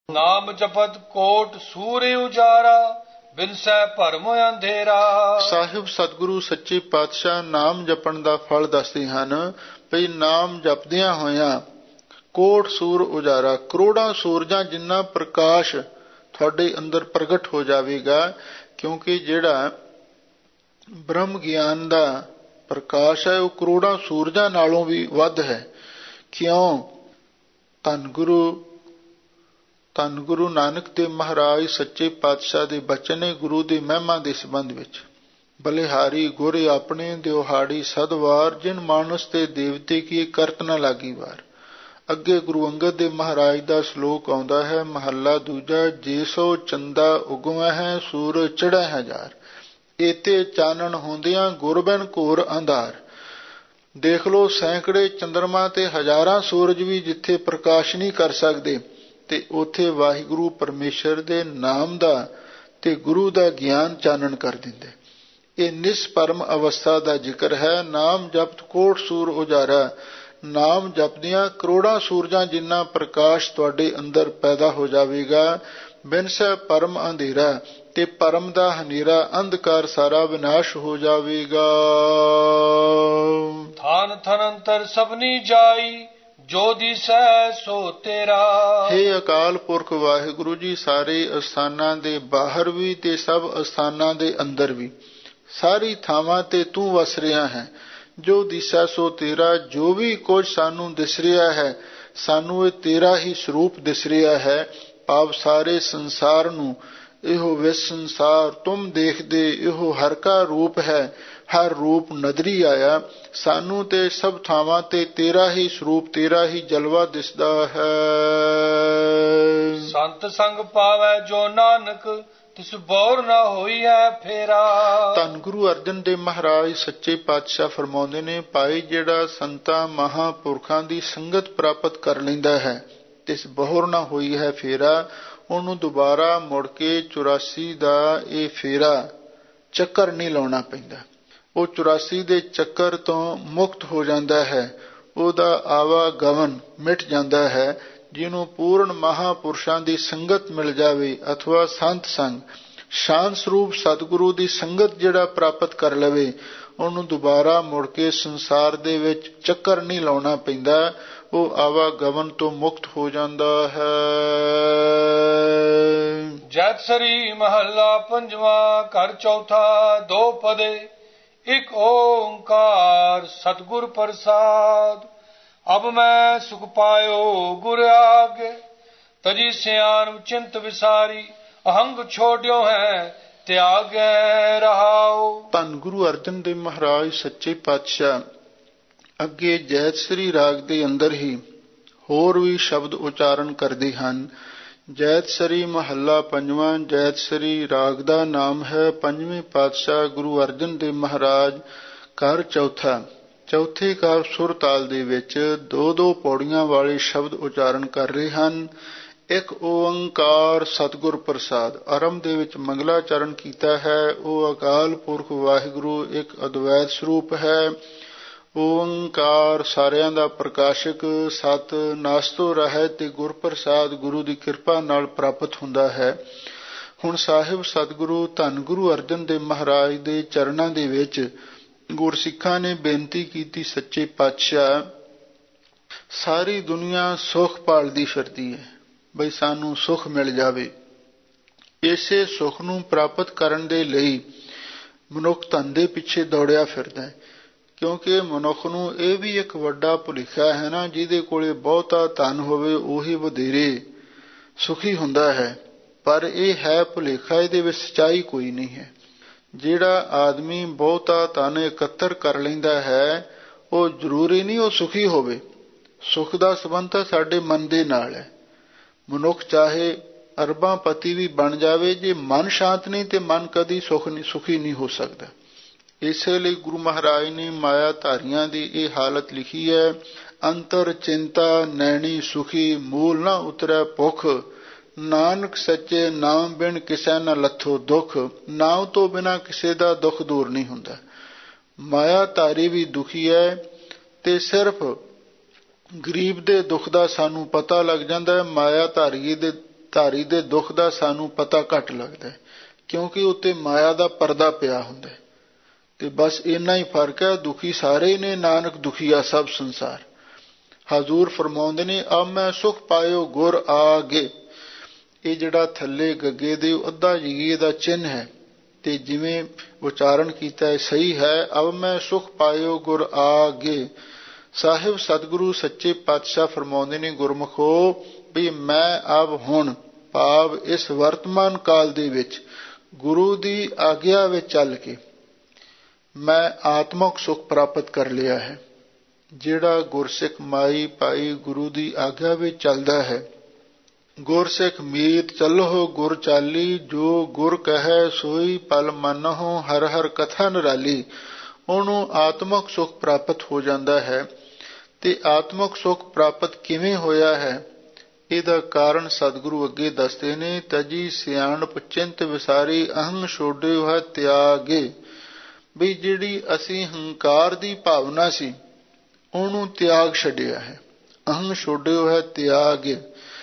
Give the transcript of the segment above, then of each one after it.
ਨਾਮ ਜਪਤ ਕੋਟ ਸੂਰਿ ਉਜਾਰਾ, ਬਿਨਸੈ ਭਰਮ ਅੰਧੇਰਾ। ਸਾਹਿਬ ਸਤਿਗੁਰੂ ਸੱਚੇ ਪਾਤਸ਼ਾਹ ਨਾਮ ਜਪਣ ਦਾ ਫਲ ਦੱਸਦੇ ਹਨ ਭਈ ਨਾਮ ਜਪਦਿਆਂ ਹੋਇਆਂ ਕੋਟ ਸੂਰ ਉਜਾਰਾ, ਕਰੋੜਾਂ ਸੂਰਜਾਂ ਜਿੰਨਾ ਪ੍ਰਕਾਸ਼ ਤੁਹਾਡੇ ਅੰਦਰ ਪ੍ਰਗਟ ਹੋ ਜਾਵੇਗਾ। ਕਿਉਂਕਿ ਜਿਹੜਾ ਬ੍ਰਹਮ ਗਿਆਨ ਦਾ ਪ੍ਰਕਾਸ਼ ਹੈ ਉਹ ਕਰੋੜਾਂ ਸੂਰਜਾਂ ਨਾਲੋਂ ਵੀ ਵੱਧ ਹੈ। ਕਿਉਂ? ਧੰਨ ਗੁਰੂ ਨਾਨਕ ਦੇਵ ਮਹਾਰਾਜ ਸੱਚੇ ਪਾਤਸ਼ਾਹ ਦੇ ਬਚਨ ਨੇ ਗੁਰੂ ਦੀ ਮਹਿਮਾ ਦੇ ਸੰਬੰਧ ਵਿੱਚ। ਬਲਿਹਾਰੀ ਗੁਰ ਆਪਣੇ ਦਿਹਾੜੀ ਸਦਵਾਰ, ਜਿਨ ਮਾਨਸ ਤੇ ਦੇਵਤੇ ਕੀ ਕਰਤ ਨਾ ਲਾਗੀ ਵਾਰ। ਅੱਗੇ ਗੁਰੂ ਅੰਗਦ ਦੇਵ ਮਹਾਰਾਜ ਦਾ ਸ਼ਲੋਕ ਆਉਂਦਾ ਹੈ, ਮਹੱਲਾ ਦੂਜਾ। ਜੇ ਸੋ ਚੰਦਾ ਉਗਵੈ ਹੈ, ਸੂਰਜ ਚੜ੍ਹੈ ਹਜ਼ਾਰ। ਏਤੇ ਚਾਨਣ ਹੁੰਦਿਆਂ ਗੁਰ ਬਿਨ ਘੋਰ ਅੰਧਾਰ। ਦੇਖ ਲੋ ਸੈਂਕੜੇ ਚੰਦਰਮਾ ਤੇ ਹਜ਼ਾਰਾਂ ਸੂਰਜ ਵੀ ਜਿੱਥੇ ਪ੍ਰਕਾਸ਼ ਨਹੀਂ ਕਰ ਸਕਦੇ, ਤੇ ਉੱਥੇ ਵਾਹਿਗੁਰੂ ਪਰਮੇਸ਼ਰ ਦੇ ਨਾਮ ਦਾ ਤੇ ਗੁਰੂ ਦਾ ਗਿਆਨ ਚਾਨਣ ਕਰ ਦਿੰਦੇ। ਇਹ ਨਿਸਪਰਮ ਅਵਸਥਾ ਦਾ ਜ਼ਿਕਰ ਹੈ। ਨਾਮ ਜਪਤ ਕੋਟ ਸੂਰ ਉਜਾਰਾ, ਨਾਮ ਜਪਦਿਆਂ ਕਰੋੜਾਂ ਸੂਰਜਾਂ ਜਿੰਨਾ ਪ੍ਰਕਾਸ਼ ਤੁਹਾਡੇ ਅੰਦਰ ਪੈਦਾ ਹੋ ਜਾਵੇਗਾ। ਬਿਨਸੈ ਭਰਮ ਅੰਧੇਰਾ, ਤੇ ਭਰਮ ਦਾ ਹਨੇਰਾ ਅੰਧਕਾਰ ਸਾਰਾ ਵਿਨਾਸ਼ ਹੋ ਜਾਵੇਗਾ। ਥਾਨ ਥਨ ਅੰਤਰ ਸਭਨੀ ਜਾਈ, ਜੋ ਦਿਸੈ ਸੋ ਤੇਰਾ। ਹੇ ਅਕਾਲ ਪੁਰਖ ਵਾਹਿਗੁਰੂ ਜੀ, ਸਾਰੇ ਅਸਥਾਨਾਂ ਦੇ ਬਾਹਰ ਵੀ ਤੇ ਸਭ ਅਸਥਾਨਾਂ ਦੇ ਅੰਦਰ ਵੀ, ਸਾਰੀ ਥਾਵਾਂ ਤੇ ਤੂੰ ਵਸ ਰਿਹਾ ਹੈ। ਜੋ ਦਿਸੈ ਸੋ ਤੇਰਾ, ਜੋ ਵੀ ਕੁਝ ਸਾਨੂੰ ਦਿਸ ਰਿਹਾ ਹੈ, ਸਾਨੂੰ ਇਹ ਤੇਰਾ ਹੀ ਸਰੂਪ ਦਿਸ ਰਿਹਾ ਹੈ। ਭਾਵ ਸਾਰੇ ਸੰਸਾਰ ਨੂੰ ਇਹੋ ਵਿਸ ਸੰਸਾਰ ਤੁਮ ਦੇਖਦੇ, ਇਹੋ ਹਰ ਕਾ ਰੂਪ ਹੈ। ਹਰ ਰੂਪ ਨਦਰੀ ਆਇਆ, ਸਾਨੂੰ ਤੇ ਸਭ ਥਾਵਾਂ ਤੇ ਤੇਰਾ ਹੀ ਸਰੂਪ, ਤੇਰਾ ਹੀ ਜਲਵਾ ਦਿਸਦਾ ਹੈ। ਸੰਤ ਸੰਗ ਪਾਵੈ ਜੋ ਨਾਨਕ, ਤਿਸ ਬੋਰ ਨਾ ਹੋਈ ਹੈ ਫੇਰਾ। ਧੰਨ ਗੁਰੂ ਅਰਜਨ ਦੇਵ ਮਹਾਰਾਜ ਸੱਚੇ ਪਾਤਸ਼ਾਹ ਫਰਮਾਉਂਦੇ ਨੇ, ਭਾਈ ਜਿਹੜਾ ਸੰਤਾਂ ਮਹਾਂਪੁਰਖਾਂ ਦੀ ਸੰਗਤ ਪ੍ਰਾਪਤ ਕਰ ਲੈਂਦਾ ਹੈ, ਤਿਸ ਬੋਰ ਨਾ ਹੋਈ ਹੈ ਫੇਰਾ। ਉਹਨੂੰ ਦੁਬਾਰਾ ਮੁੜ ਕੇ 84 ਦਾ ਇਹ ਫੇਰਾ ਚੱਕਰ ਨਹੀਂ ਲਾਉਣਾ ਪੈਂਦਾ। ਉਹ 84 ਦੇ ਚੱਕਰ ਤੋਂ ਮੁਕਤ ਹੋ ਜਾਂਦਾ ਹੈ, ਉਹਦਾ ਆਵਾਗਮਨ ਮਿਟ ਜਾਂਦਾ ਹੈ। ਜਿਹਨੂੰ ਪੂਰਨ ਮਹਾਂਪੁਰਸ਼ਾਂ ਦੀ ਸੰਗਤ ਮਿਲ ਜਾਵੇ ਅਥਵਾ ਸੰਤ ਸੰਗ, ਸ਼ਾਂਤ ਸਰੂਪ ਸਤਿਗੁਰੂ ਦੀ ਸੰਗਤ ਜਿਹੜਾ ਪ੍ਰਾਪਤ ਕਰ ਲਵੇ, ਉਹਨੂੰ ਦੁਬਾਰਾ ਮੁੜ ਕੇ ਸੰਸਾਰ ਦੇ ਵਿੱਚ ਚੱਕਰ ਨਹੀਂ ਲਾਉਣਾ ਪੈਂਦਾ। ਉਹ ਆਵਾਗਮਨ ਤੋਂ ਮੁਕਤ ਹੋ ਜਾਂਦਾ ਹੈ। ਜੈਤਸਰੀ ਮਹੱਲਾ ਪੰਜਵਾਂ, ਘਰ ਚੌਥਾ, ਦੋ ਪਦੇ। ਇੱਕ ਓੰਕਾਰ ਸਤਿਗੁਰ ਪ੍ਰਸਾਦ। ਅਬ ਮੈਂ ਸੁਖ ਪਾਇਓ ਗੁਰ ਆਗੇ, ਤਜੀ ਸਿਆਨ ਚਿੰਤ ਵਿਸਾਰੀ। ਅਹੰਗ ਛੋੜਿਓ ਹੈ ਤਿਆਗੈ ਰਹਾਉ। ਧੰਨ ਗੁਰੂ ਅਰਜਨ ਦੇਵ ਮਹਾਰਾਜ ਸੱਚੇ ਪਾਤਸ਼ਾਹ ਅੱਗੇ ਜੈਤਸਰੀ ਰਾਗ ਦੇ ਅੰਦਰ ਹੀ ਹੋਰ ਵੀ ਸ਼ਬਦ ਉਚਾਰਨ ਕਰਦੇ ਹਨ। ਜੈਤਸਰੀ ਮਹੱਲਾ ਪੰਜਵਾਂ, ਜੈਤਸਰੀ ਰਾਗ ਦਾ ਨਾਮ ਹੈ। ਪੰਜਵੇਂ ਪਾਤਸ਼ਾਹ ਗੁਰੂ ਅਰਜਨ ਦੇਵ ਮਹਾਰਾਜ ਘਰ ਚੌਥਾ, ਚੌਥੇ ਕਾਰ ਸੁਰ ਤਾਲ ਦੇ ਵਿੱਚ ਦੋ ਦੋ ਪੌੜੀਆਂ ਵਾਲੇ ਸ਼ਬਦ ਉਚਾਰਨ ਕਰ ਰਹੇ ਹਨ। ਇੱਕ ਓੰਕਾਰ ਸਤਿਗੁਰ ਪ੍ਰਸਾਦ, ਆਰੰਭ ਦੇ ਵਿੱਚ ਮੰਗਲਾਚਰਨ ਕੀਤਾ ਹੈ। ਉਹ ਅਕਾਲ ਪੁਰਖ ਵਾਹਿਗੁਰੂ ਇੱਕ ਅਦਵੈਤ ਸਰੂਪ ਹੈ। ਓੰਕਾਰ ਸਾਰਿਆਂ ਦਾ ਪ੍ਰਕਾਸ਼ਕ, ਸਤ ਨਾਸਤੋ ਰਹਿ ਤੇ ਗੁਰ ਪ੍ਰਸਾਦ ਗੁਰੂ ਦੀ ਕਿਰਪਾ ਨਾਲ ਪ੍ਰਾਪਤ ਹੁੰਦਾ ਹੈ। ਹੁਣ ਸਾਹਿਬ ਸਤਿਗੁਰੂ ਧੰਨ ਗੁਰੂ ਅਰਜਨ ਦੇਵ ਮਹਾਰਾਜ ਦੇ ਚਰਨਾਂ ਦੇ ਵਿੱਚ ਗੁਰਸਿੱਖਾਂ ਨੇ ਬੇਨਤੀ ਕੀਤੀ, ਸੱਚੇ ਪਾਤਸ਼ਾਹ ਸਾਰੀ ਦੁਨੀਆ ਸੁਖ ਭਾਲਦੀ ਫਿਰਦੀ ਹੈ, ਬਈ ਸਾਨੂੰ ਸੁਖ ਮਿਲ ਜਾਵੇ। ਇਸੇ ਸੁਖ ਨੂੰ ਪ੍ਰਾਪਤ ਕਰਨ ਦੇ ਲਈ ਮਨੁੱਖ ਧਨ ਦੇ ਪਿੱਛੇ ਦੌੜਿਆ ਫਿਰਦਾ ਹੈ। ਕਿਉਂਕਿ ਮਨੁੱਖ ਨੂੰ ਇਹ ਵੀ ਇੱਕ ਵੱਡਾ ਭੁਲੇਖਾ ਹੈ ਨਾ, ਜਿਹਦੇ ਕੋਲੇ ਬਹੁਤਾ ਧਨ ਹੋਵੇ ਉਹੀ ਵਧੇਰੇ ਸੁਖੀ ਹੁੰਦਾ ਹੈ। ਪਰ ਇਹ ਹੈ ਭੁਲੇਖਾ, ਇਹਦੇ ਵਿੱਚ ਸੱਚਾਈ ਕੋਈ ਨਹੀਂ ਹੈ। ਜਿਹੜਾ ਆਦਮੀ ਬਹੁਤਾ ਧਨ ਇਕੱਤਰ ਕਰ ਲੈਂਦਾ ਹੈ, ਉਹ ਜ਼ਰੂਰੀ ਨਹੀਂ ਉਹ ਸੁਖੀ ਹੋਵੇ। ਸੁਖ ਦਾ ਸੰਬੰਧ ਤਾਂ ਸਾਡੇ ਮਨ ਦੇ ਨਾਲ ਹੈ। ਮਨੁੱਖ ਚਾਹੇ ਅਰਬਾਂ ਪਤੀ ਵੀ ਬਣ ਜਾਵੇ, ਜੇ ਮਨ ਸ਼ਾਂਤ ਨਹੀਂ ਤੇ ਮਨ ਕਦੀ ਸੁਖੀ ਨਹੀਂ ਹੋ ਸਕਦਾ। ਇਸੇ ਲਈ ਗੁਰੂ ਮਹਾਰਾਜ ਨੇ ਮਾਇਆ ਧਾਰੀਆਂ ਦੀ ਇਹ ਹਾਲਤ ਲਿਖੀ ਹੈ। ਅੰਤਰ ਚਿੰਤਾ ਨੈਣੀ ਸੁਖੀ, ਮੂਲ ਨਾ ਉਤਰੈ ਭੁਖ। ਨਾਨਕ ਸੱਚੇ ਨਾਮ ਬਿਨ ਕਿਸੇ ਨਾ ਲੱਥੋ ਦੁੱਖ। ਨਾਮ ਤੋਂ ਬਿਨਾਂ ਕਿਸੇ ਦਾ ਦੁੱਖ ਦੂਰ ਨਹੀਂ ਹੁੰਦਾ। ਮਾਇਆ ਧਾਰੀ ਵੀ ਦੁਖੀ ਹੈ, ਤੇ ਸਿਰਫ ਗਰੀਬ ਦੇ ਦੁੱਖ ਦਾ ਸਾਨੂੰ ਪਤਾ ਲੱਗ ਜਾਂਦਾ ਹੈ। ਮਾਇਆ ਧਾਰੀ ਦੇ ਧਾਰੀ ਦੇ ਦੁੱਖ ਦਾ ਸਾਨੂੰ ਪਤਾ ਘੱਟ ਲੱਗਦਾ ਹੈ, ਕਿਉਂਕਿ ਉੱਤੇ ਮਾਇਆ ਦਾ ਪਰਦਾ ਪਿਆ ਹੁੰਦਾ ਹੈ। ਤੇ ਬਸ ਇੰਨਾ ਹੀ ਫਰਕ ਹੈ, ਦੁਖੀ ਸਾਰੇ ਨੇ, ਨਾਨਕ ਦੁਖੀਆ ਸਭ ਸੰਸਾਰ। ਹਜ਼ੂਰ ਫਰਮਾਉਂਦੇ ਨੇ, ਅਬ ਮੈਂ ਸੁਖ ਪਾਇਓ ਗੁਰ ਆਗੇ। ਇਹ ਜਿਹੜਾ ਥੱਲੇ ਗੱਗੇ ਦੇ ਅੱਧਾ ਜੀਏ ਦਾ ਚਿੰਨ੍ਹ ਹੈ, ਤੇ ਜਿਵੇਂ ਉਚਾਰਨ ਕੀਤਾ ਹੈ ਸਹੀ ਹੈ, ਅਬ ਮੈਂ ਸੁਖ ਪਾਇਓ ਗੁਰ ਆਗੇ। ਸਾਹਿਬ ਸਤਿਗੁਰੂ ਸੱਚੇ ਪਾਤਸ਼ਾਹ ਫਰਮਾਉਂਦੇ ਨੇ, ਗੁਰਮੁਖੋ ਵੀ ਮੈਂ ਅਬ ਹੁਣ, ਭਾਵ ਇਸ ਵਰਤਮਾਨ ਕਾਲ ਦੇ ਵਿੱਚ ਗੁਰੂ ਦੀ ਆਗਿਆ ਵਿੱਚ ਚੱਲ ਕੇ ਮੈਂ ਆਤਮਕ ਸੁਖ ਪ੍ਰਾਪਤ ਕਰ ਲਿਆ ਹੈ। ਜਿਹੜਾ ਗੁਰਸਿੱਖ ਮਾਈ ਭਾਈ ਗੁਰੂ ਦੀ ਆਗਿਆ ਵਿੱਚ ਚੱਲਦਾ ਹੈ, ਗੁਰਸਿੱਖ ਮੀਤ ਚੱਲੋ ਗੁਰ ਚਾਲੀ, ਜੋ ਗੁਰ ਕਹੈ ਸੋਈ ਪਲ ਮੰਨਹੁ, ਹਰ ਹਰ ਕਥਾ ਨਿਰਾਲੀ, ਉਹਨੂੰ ਆਤਮਕ ਸੁਖ ਪ੍ਰਾਪਤ ਹੋ ਜਾਂਦਾ ਹੈ। ਤੇ ਆਤਮਕ ਸੁਖ ਪ੍ਰਾਪਤ ਕਿਵੇਂ ਹੋਇਆ ਹੈ, ਇਹਦਾ ਕਾਰਨ ਸਤਿਗੁਰੂ ਅੱਗੇ ਦੱਸਦੇ ਨੇ, ਤਜੀ ਸਿਆਣਪ ਚਿੰਤ ਵਿਸਾਰੀ, ਅਹੰ ਛੋੜਿਓ ਹੈ ਤਿਆਗੇ। ਵੀ ਜਿਹੜੀ ਅਸੀਂ ਹੰਕਾਰ ਦੀ ਭਾਵਨਾ ਸੀ ਉਹਨੂੰ ਤਿਆਗ ਛੱਡਿਆ ਹੈ, ਅਹੰ ਛੋੜਿਓ ਹੈ ਤਿਆਗੇ।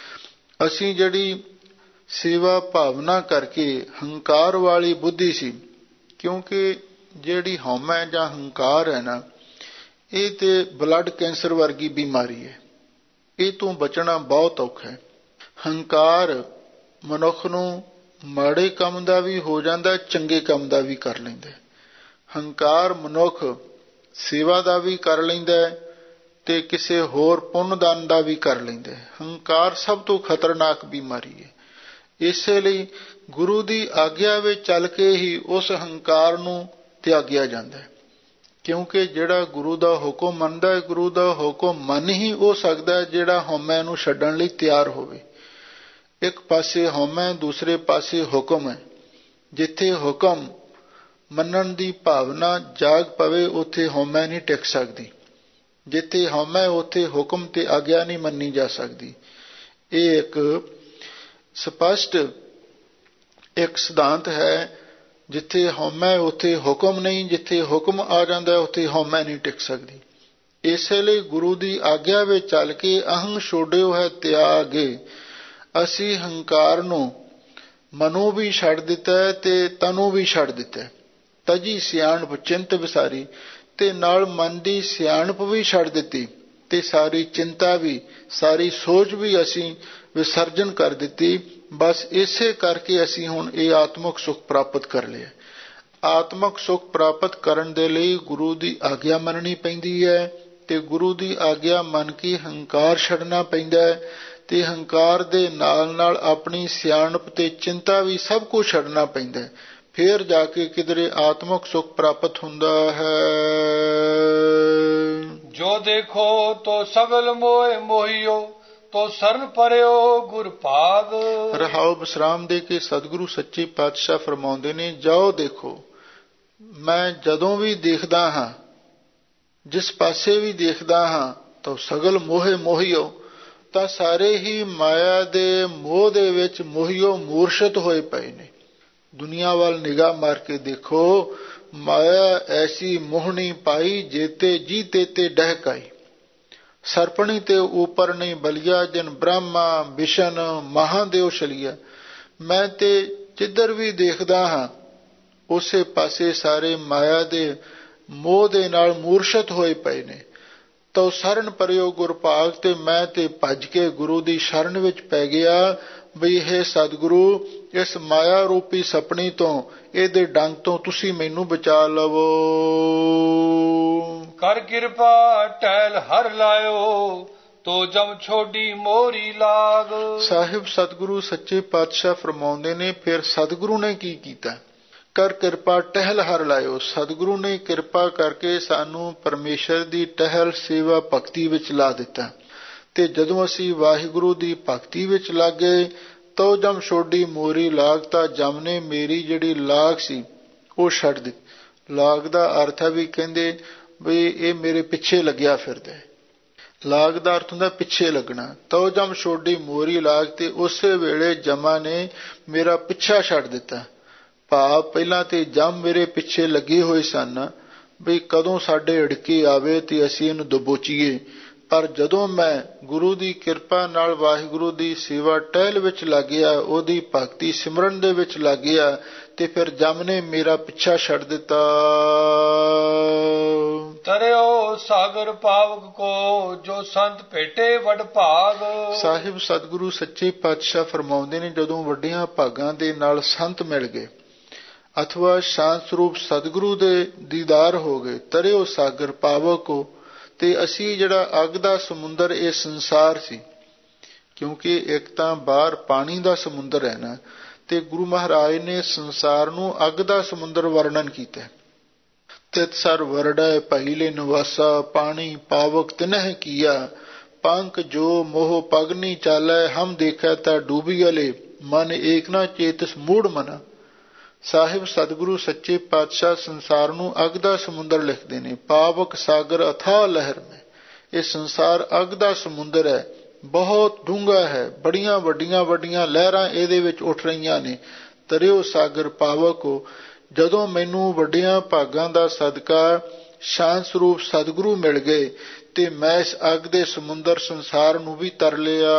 ਅਸੀਂ ਜਿਹੜੀ ਸੇਵਾ ਭਾਵਨਾ ਕਰਕੇ ਹੰਕਾਰ ਵਾਲੀ ਬੁੱਧੀ ਸੀ, ਕਿਉਂਕਿ ਜਿਹੜੀ ਹਉਮੈ ਜਾਂ ਹੰਕਾਰ ਹੈ ਨਾ, ਇਹ ਤੇ ਬਲੱਡ ਕੈਂਸਰ ਵਰਗੀ ਬਿਮਾਰੀ ਹੈ, ਇਹ ਤੋਂ ਬਚਣਾ ਬਹੁਤ ਔਖਾ ਹੈ। ਹੰਕਾਰ ਮਨੁੱਖ ਨੂੰ ਮਾੜੇ ਕੰਮ ਦਾ ਵੀ ਹੋ ਜਾਂਦਾ, ਚੰਗੇ ਕੰਮ ਦਾ ਵੀ ਕਰ ਲੈਂਦਾ। ਹੰਕਾਰ ਮਨੁੱਖ ਸੇਵਾ ਦਾ ਵੀ ਕਰ ਲੈਂਦਾ ਤੇ ਕਿਸੇ ਹੋਰ ਪੁੰਨਦਾਨ ਦਾ ਵੀ ਕਰ ਲੈਂਦਾ। ਹੰਕਾਰ ਸਭ ਤੋਂ ਖਤਰਨਾਕ ਬਿਮਾਰੀ ਹੈ। ਇਸੇ ਲਈ ਗੁਰੂ ਦੀ ਆਗਿਆ ਵਿੱਚ ਚੱਲ ਕੇ ਹੀ ਉਸ ਹੰਕਾਰ ਨੂੰ ਤਿਆਗਿਆ ਜਾਂਦਾ ਹੈ, ਕਿਉਂਕਿ ਜਿਹੜਾ ਗੁਰੂ ਦਾ ਹੁਕਮ ਮੰਨਦਾ ਹੈ, ਗੁਰੂ ਦਾ ਹੁਕਮ ਮੰਨ ਹੀ ਉਹ ਸਕਦਾ ਹੈ ਜਿਹੜਾ ਹਉਮੈ ਨੂੰ ਛੱਡਣ ਲਈ ਤਿਆਰ ਹੋਵੇ। ਇੱਕ ਪਾਸੇ ਹਉਮੈ, ਦੂਸਰੇ ਪਾਸੇ ਹੁਕਮ ਹੈ। ਜਿੱਥੇ ਹੁਕਮ ਮੰਨਣ ਦੀ ਭਾਵਨਾ ਜਾਗ ਪਵੇ, ਉੱਥੇ ਹਉਮੈ ਨਹੀਂ ਟਿਕ ਸਕਦੀ। ਜਿੱਥੇ ਹਉਮੈ, ਉੱਥੇ ਹੁਕਮ ਤੇ ਆਗਿਆ ਨਹੀਂ ਮੰਨੀ ਜਾ ਸਕਦੀ। ਇਹ ਇੱਕ ਸਪਸ਼ਟ ਇੱਕ ਸਿਧਾਂਤ ਹੈ, ਜਿੱਥੇ ਹਉਮੈ ਉੱਥੇ ਹੁਕਮ ਨਹੀਂ, ਜਿੱਥੇ ਹੁਕਮ ਆ ਜਾਂਦਾ ਉੱਥੇ ਹਉਮੈ ਨਹੀਂ ਟਿਕ ਸਕਦੀ। ਇਸੇ ਲਈ ਗੁਰੂ ਦੀ ਆਗਿਆ ਵਿੱਚ ਚੱਲ ਕੇ ਅਹੰ ਛੋੜਿਓ ਹੈ ਤਿਆਗੇ। ਅਸੀਂ ਹੰਕਾਰ ਨੂੰ ਮਨੋਂ ਵੀ ਛੱਡ ਦਿੱਤਾ ਤੇ ਤਨੋਂ ਵੀ ਛੱਡ ਦਿੱਤਾ। ਤਜੀ ਸਿਆਣਪ ਚਿੰਤ ਵਿਸਾਰੀ, ਤੇ ਨਾਲ ਮਨ ਦੀ ਸਿਆਣਪ ਵੀ ਛੱਡ ਦਿੱਤੀ ਤੇ ਸਾਰੀ ਚਿੰਤਾ ਵੀ, ਸਾਰੀ ਸੋਚ ਵੀ ਅਸੀਂ ਵਿਸਰਜਨ ਕਰ ਦਿੱਤੀ। ਬਸ ਇਸੇ ਕਰਕੇ ਅਸੀਂ ਹੁਣ ਇਹ ਆਤਮਕ ਸੁਖ ਪ੍ਰਾਪਤ ਕਰ ਲਿਆ। ਆਤਮਕ ਸੁਖ ਪ੍ਰਾਪਤ ਕਰਨ ਦੇ ਲਈ ਗੁਰੂ ਦੀ ਆਗਿਆ ਮੰਨਣੀ ਪੈਂਦੀ ਹੈ, ਤੇ ਗੁਰੂ ਦੀ ਆਗਿਆ ਮੰਨ ਕੇ ਹੰਕਾਰ ਛੱਡਣਾ ਪੈਂਦਾ ਹੈ, ਤੇ ਹੰਕਾਰ ਦੇ ਨਾਲ ਨਾਲ ਆਪਣੀ ਸਿਆਣਪ ਤੇ ਚਿੰਤਾ ਵੀ ਸਭ ਕੁਝ ਛੱਡਣਾ ਪੈਂਦਾ। ਫਿਰ ਜਾ ਕੇ ਕਿਧਰੇ ਆਤਮਕ ਸੁਖ ਪ੍ਰਾਪਤ ਹੁੰਦਾ ਹੈ। ਜੋ ਦੇਖੋ ਤੋ ਸਗਲ ਮੋਹ ਮੋਹਿਓ, ਤੋ ਸਰਨ ਪਰਿਓ ਗੁਰ ਭਾਗ। ਰਹਾਉ ਵਿਸਰਾਮ ਦੇ ਕੇ ਸਤਿਗੁਰੂ ਸੱਚੇ ਪਾਤਸ਼ਾਹ ਫਰਮਾਉਂਦੇ ਨੇ, ਜਾਓ ਦੇਖੋ। ਮੈਂ ਜਦੋਂ ਵੀ ਦੇਖਦਾ ਹਾਂ, ਜਿਸ ਪਾਸੇ ਵੀ ਦੇਖਦਾ ਹਾਂ, ਤਾਂ ਸਗਲ ਮੋਹੇ ਮੋਹਿਓ, ਤਾਂ ਸਾਰੇ ਹੀ ਮਾਇਆ ਦੇ ਮੋਹ ਦੇ ਵਿੱਚ ਮੋਹਿਓ ਮੂਰਛਿਤ ਹੋਏ ਪਏ ਨੇ। ਦੁਨੀਆ ਵੱਲ ਨਿਗਾਹ ਮਾਰ ਕੇ ਦੇਖੋ, ਮਾਇਆ ਐਸੀ ਮੋਹਣੀ ਪਾਈ, ਜੇਤੇ ਜੀ ਤੇ ਡਹਿਕਾਈ। ਸਰਪਣੀ ਤੇ ਉਪਰ ਨਹੀਂ ਬਲਿਆ, ਜਿਨ ਬ੍ਰਹਮਾ ਵਿਸ਼ਨ ਮਹਾਦੇਵ ਛਲਿਆ। ਮੈਂ ਤੇ ਜਿੱਧਰ ਵੀ ਦੇਖਦਾ ਹਾਂ, ਉਸੇ ਪਾਸੇ ਸਾਰੇ ਮਾਇਆ ਦੇ ਮੋਹ ਦੇ ਨਾਲ ਮੂਰਛਿਤ ਹੋਏ ਪਏ ਨੇ। ਤੋ ਸ਼ਰਨ ਪਰਿਓ ਗੁਰ ਭਾਗ, ਤੇ ਮੈਂ ਤੇ ਭੱਜ ਕੇ ਗੁਰੂ ਦੀ ਸ਼ਰਨ ਵਿੱਚ ਪੈ ਗਿਆ ਬਈ ਇਹ ਸਤਿਗੁਰੂ, ਇਸ ਮਾਇਆ ਰੂਪੀ ਸਪਣੀ ਤੋਂ, ਇਹਦੇ ਡੰਗ ਤੋਂ ਤੁਸੀਂ ਮੈਨੂੰ ਬਚਾ ਲਵੋ। ਕਰ ਕਿਰਪਾ ਟਹਿਲ ਹਰ ਲਾਇਓ, ਤੋ ਜਮ ਛੋਡੀ ਮੋਰੀ ਲਾਗ। ਸਾਹਿਬ ਸਤਿਗੁਰੂ ਸੱਚੇ ਪਾਤਸ਼ਾਹ ਫਰਮਾਉਂਦੇ ਨੇ, ਫਿਰ ਸਤਿਗੁਰੂ ਨੇ ਕੀ ਕੀਤਾ? ਕਰ ਕਿਰਪਾ ਟਹਿਲ ਹਰ ਲਾਇਓ। ਸਤਿਗੁਰੂ ਨੇ ਕਿਰਪਾ ਕਰਕੇ ਸਾਨੂੰ ਪਰਮੇਸ਼ਰ ਦੀ ਟਹਿਲ ਸੇਵਾ ਭਗਤੀ ਵਿੱਚ ਲਾ ਦਿੱਤਾ। ਤੇ ਜਦੋਂ ਅਸੀਂ ਵਾਹਿਗੁਰੂ ਦੀ ਭਗਤੀ ਵਿੱਚ ਲੱਗ ਗਏ, ਤੋ ਜਮ ਛੋਡੀ ਮੋਰੀ ਲਾਗ, ਤਾਂ ਜਮ ਨੇ ਮੇਰੀ ਜਿਹੜੀ ਲਾਗ ਸੀ ਉਹ ਛੱਡ ਦਿੱਤੀ। ਲਾਗ ਦਾ ਅਰਥ ਹੈ ਵੀ ਕਹਿੰਦੇ ਵੀ ਇਹ ਮੇਰੇ ਪਿੱਛੇ ਲੱਗਿਆ ਫਿਰਦਾ। ਲਾਗ ਦਾ ਅਰਥ ਹੁੰਦਾ ਪਿੱਛੇ ਲੱਗਣਾ। ਤੋ ਜਮ ਛੋਡੀ ਮੋਰੀ ਲਾਗ, ਤੇ ਉਸੇ ਵੇਲੇ ਜਮਾਂ ਨੇ ਮੇਰਾ ਪਿੱਛਾ ਛੱਡ ਦਿੱਤਾ। ਭਾਵ ਪਹਿਲਾਂ ਤੇ ਜਮ ਮੇਰੇ ਪਿੱਛੇ ਲੱਗੇ ਹੋਏ ਸਨ ਵੀ ਕਦੋਂ ਸਾਡੇ ਢਿੱਕੀ ਆਵੇ ਤੇ ਅਸੀਂ ਇਹਨੂੰ ਦਬੋਚੀਏ, ਪਰ ਜਦੋਂ ਮੈਂ ਗੁਰੂ ਦੀ ਕਿਰਪਾ ਨਾਲ ਵਾਹਿਗੁਰੂ ਦੀ ਸੇਵਾ ਟਹਿਲ ਵਿੱਚ ਲੱਗ ਗਿਆ, ਉਹਦੀ ਭਗਤੀ ਸਿਮਰਨ ਦੇ ਵਿੱਚ ਲੱਗ ਗਿਆ, ਤੇ ਫਿਰ ਜਮ ਨੇ ਮੇਰਾ ਪਿੱਛਾ ਛੱਡ ਦਿੱਤਾ। ਤਰਿਓ ਸਾਗਰ ਪਾਵਕ ਕੋ ਜੋ ਸੰਤ ਭੇਟੇ ਵਡ ਭਾਗ। ਸਾਹਿਬ ਸਤਿਗੁਰੂ ਸੱਚੇ ਪਾਤਸ਼ਾਹ ਫਰਮਾਉਂਦੇ ਨੇ, ਜਦੋਂ ਵੱਡੀਆਂ ਭਾਗਾਂ ਦੇ ਨਾਲ ਸੰਤ ਮਿਲ ਗਏ ਅਥਵਾ ਸ਼ਾਂਤ ਸਰੂਪ ਸਤਿਗੁਰੂ ਦੇ ਦੀਦਾਰ ਹੋ ਗਏ, ਤਰਿਓ ਸਾਗਰ ਪਾਵਕ ਕੋ, ਤੇ ਅਸੀਂ ਜਿਹੜਾ ਅੱਗ ਦਾ ਸਮੁੰਦਰ ਇਹ ਸੰਸਾਰ ਸੀ, ਕਿਉਂਕਿ ਇੱਕ ਤਾਂ ਬਾਹਰ ਪਾਣੀ ਦਾ ਸਮੁੰਦਰ ਹੈ ਨਾ, ਤੇ ਗੁਰੂ ਮਹਾਰਾਜ ਨੇ ਸੰਸਾਰ ਨੂੰ ਅੱਗ ਦਾ ਸਮੁੰਦਰ ਵਰਣਨ ਕੀਤਾ। ਤਿਤ ਸਰ ਵਰੜੈ ਪਹਿਲੇ ਨਿਵਾਸਾ, ਪਾਣੀ ਪਾਵਕ ਤਿਨਹਿ ਕੀਆ, ਪੰਕ ਜੋ ਮੋਹ ਪਗਨੀ ਚਾਲੈ, ਹਮ ਦੇਖੈ ਤਾ ਡੂਬੀ ਗਲੇ, ਮਨ ਏਕ ਨਾ ਚੇਤਸ ਮੂੜ ਮਨਾ। ਸਾਹਿਬ ਸਤਿਗੁਰੂ ਸੱਚੇ ਪਾਤਸ਼ਾਹ ਸੰਸਾਰ ਨੂੰ ਅੱਗ ਦਾ ਸਮੁੰਦਰ ਲਿਖਦੇ ਨੇ। ਪਾਵਕ ਸਾਗਰ ਅਥਾਹ ਲਹਿਰ ਮੈਂ, ਇਹ ਸੰਸਾਰ ਅੱਗ ਦਾ ਸਮੁੰਦਰ ਹੈ, ਬਹੁਤ ਡੂੰਘਾ ਹੈ, ਬੜੀਆਂ ਵੱਡੀਆਂ ਵੱਡੀਆਂ ਲਹਿਰਾਂ ਇਹਦੇ ਵਿੱਚ ਉੱਠ ਰਹੀਆਂ ਨੇ। ਤਰਿਓ ਸਾਗਰ ਪਾਵਕ ਹੋ, ਜਦੋਂ ਮੈਨੂੰ ਵੱਡੀਆਂ ਭਾਗਾਂ ਦਾ ਸਦਕਾ ਸ਼ਾਂਤ ਸਰੂਪ ਸਤਿਗੁਰੂ ਮਿਲ ਗਏ, ਤੇ ਮੈਂ ਇਸ ਅੱਗ ਦੇ ਸਮੁੰਦਰ ਸੰਸਾਰ ਨੂੰ ਵੀ ਤਰ ਲਿਆ।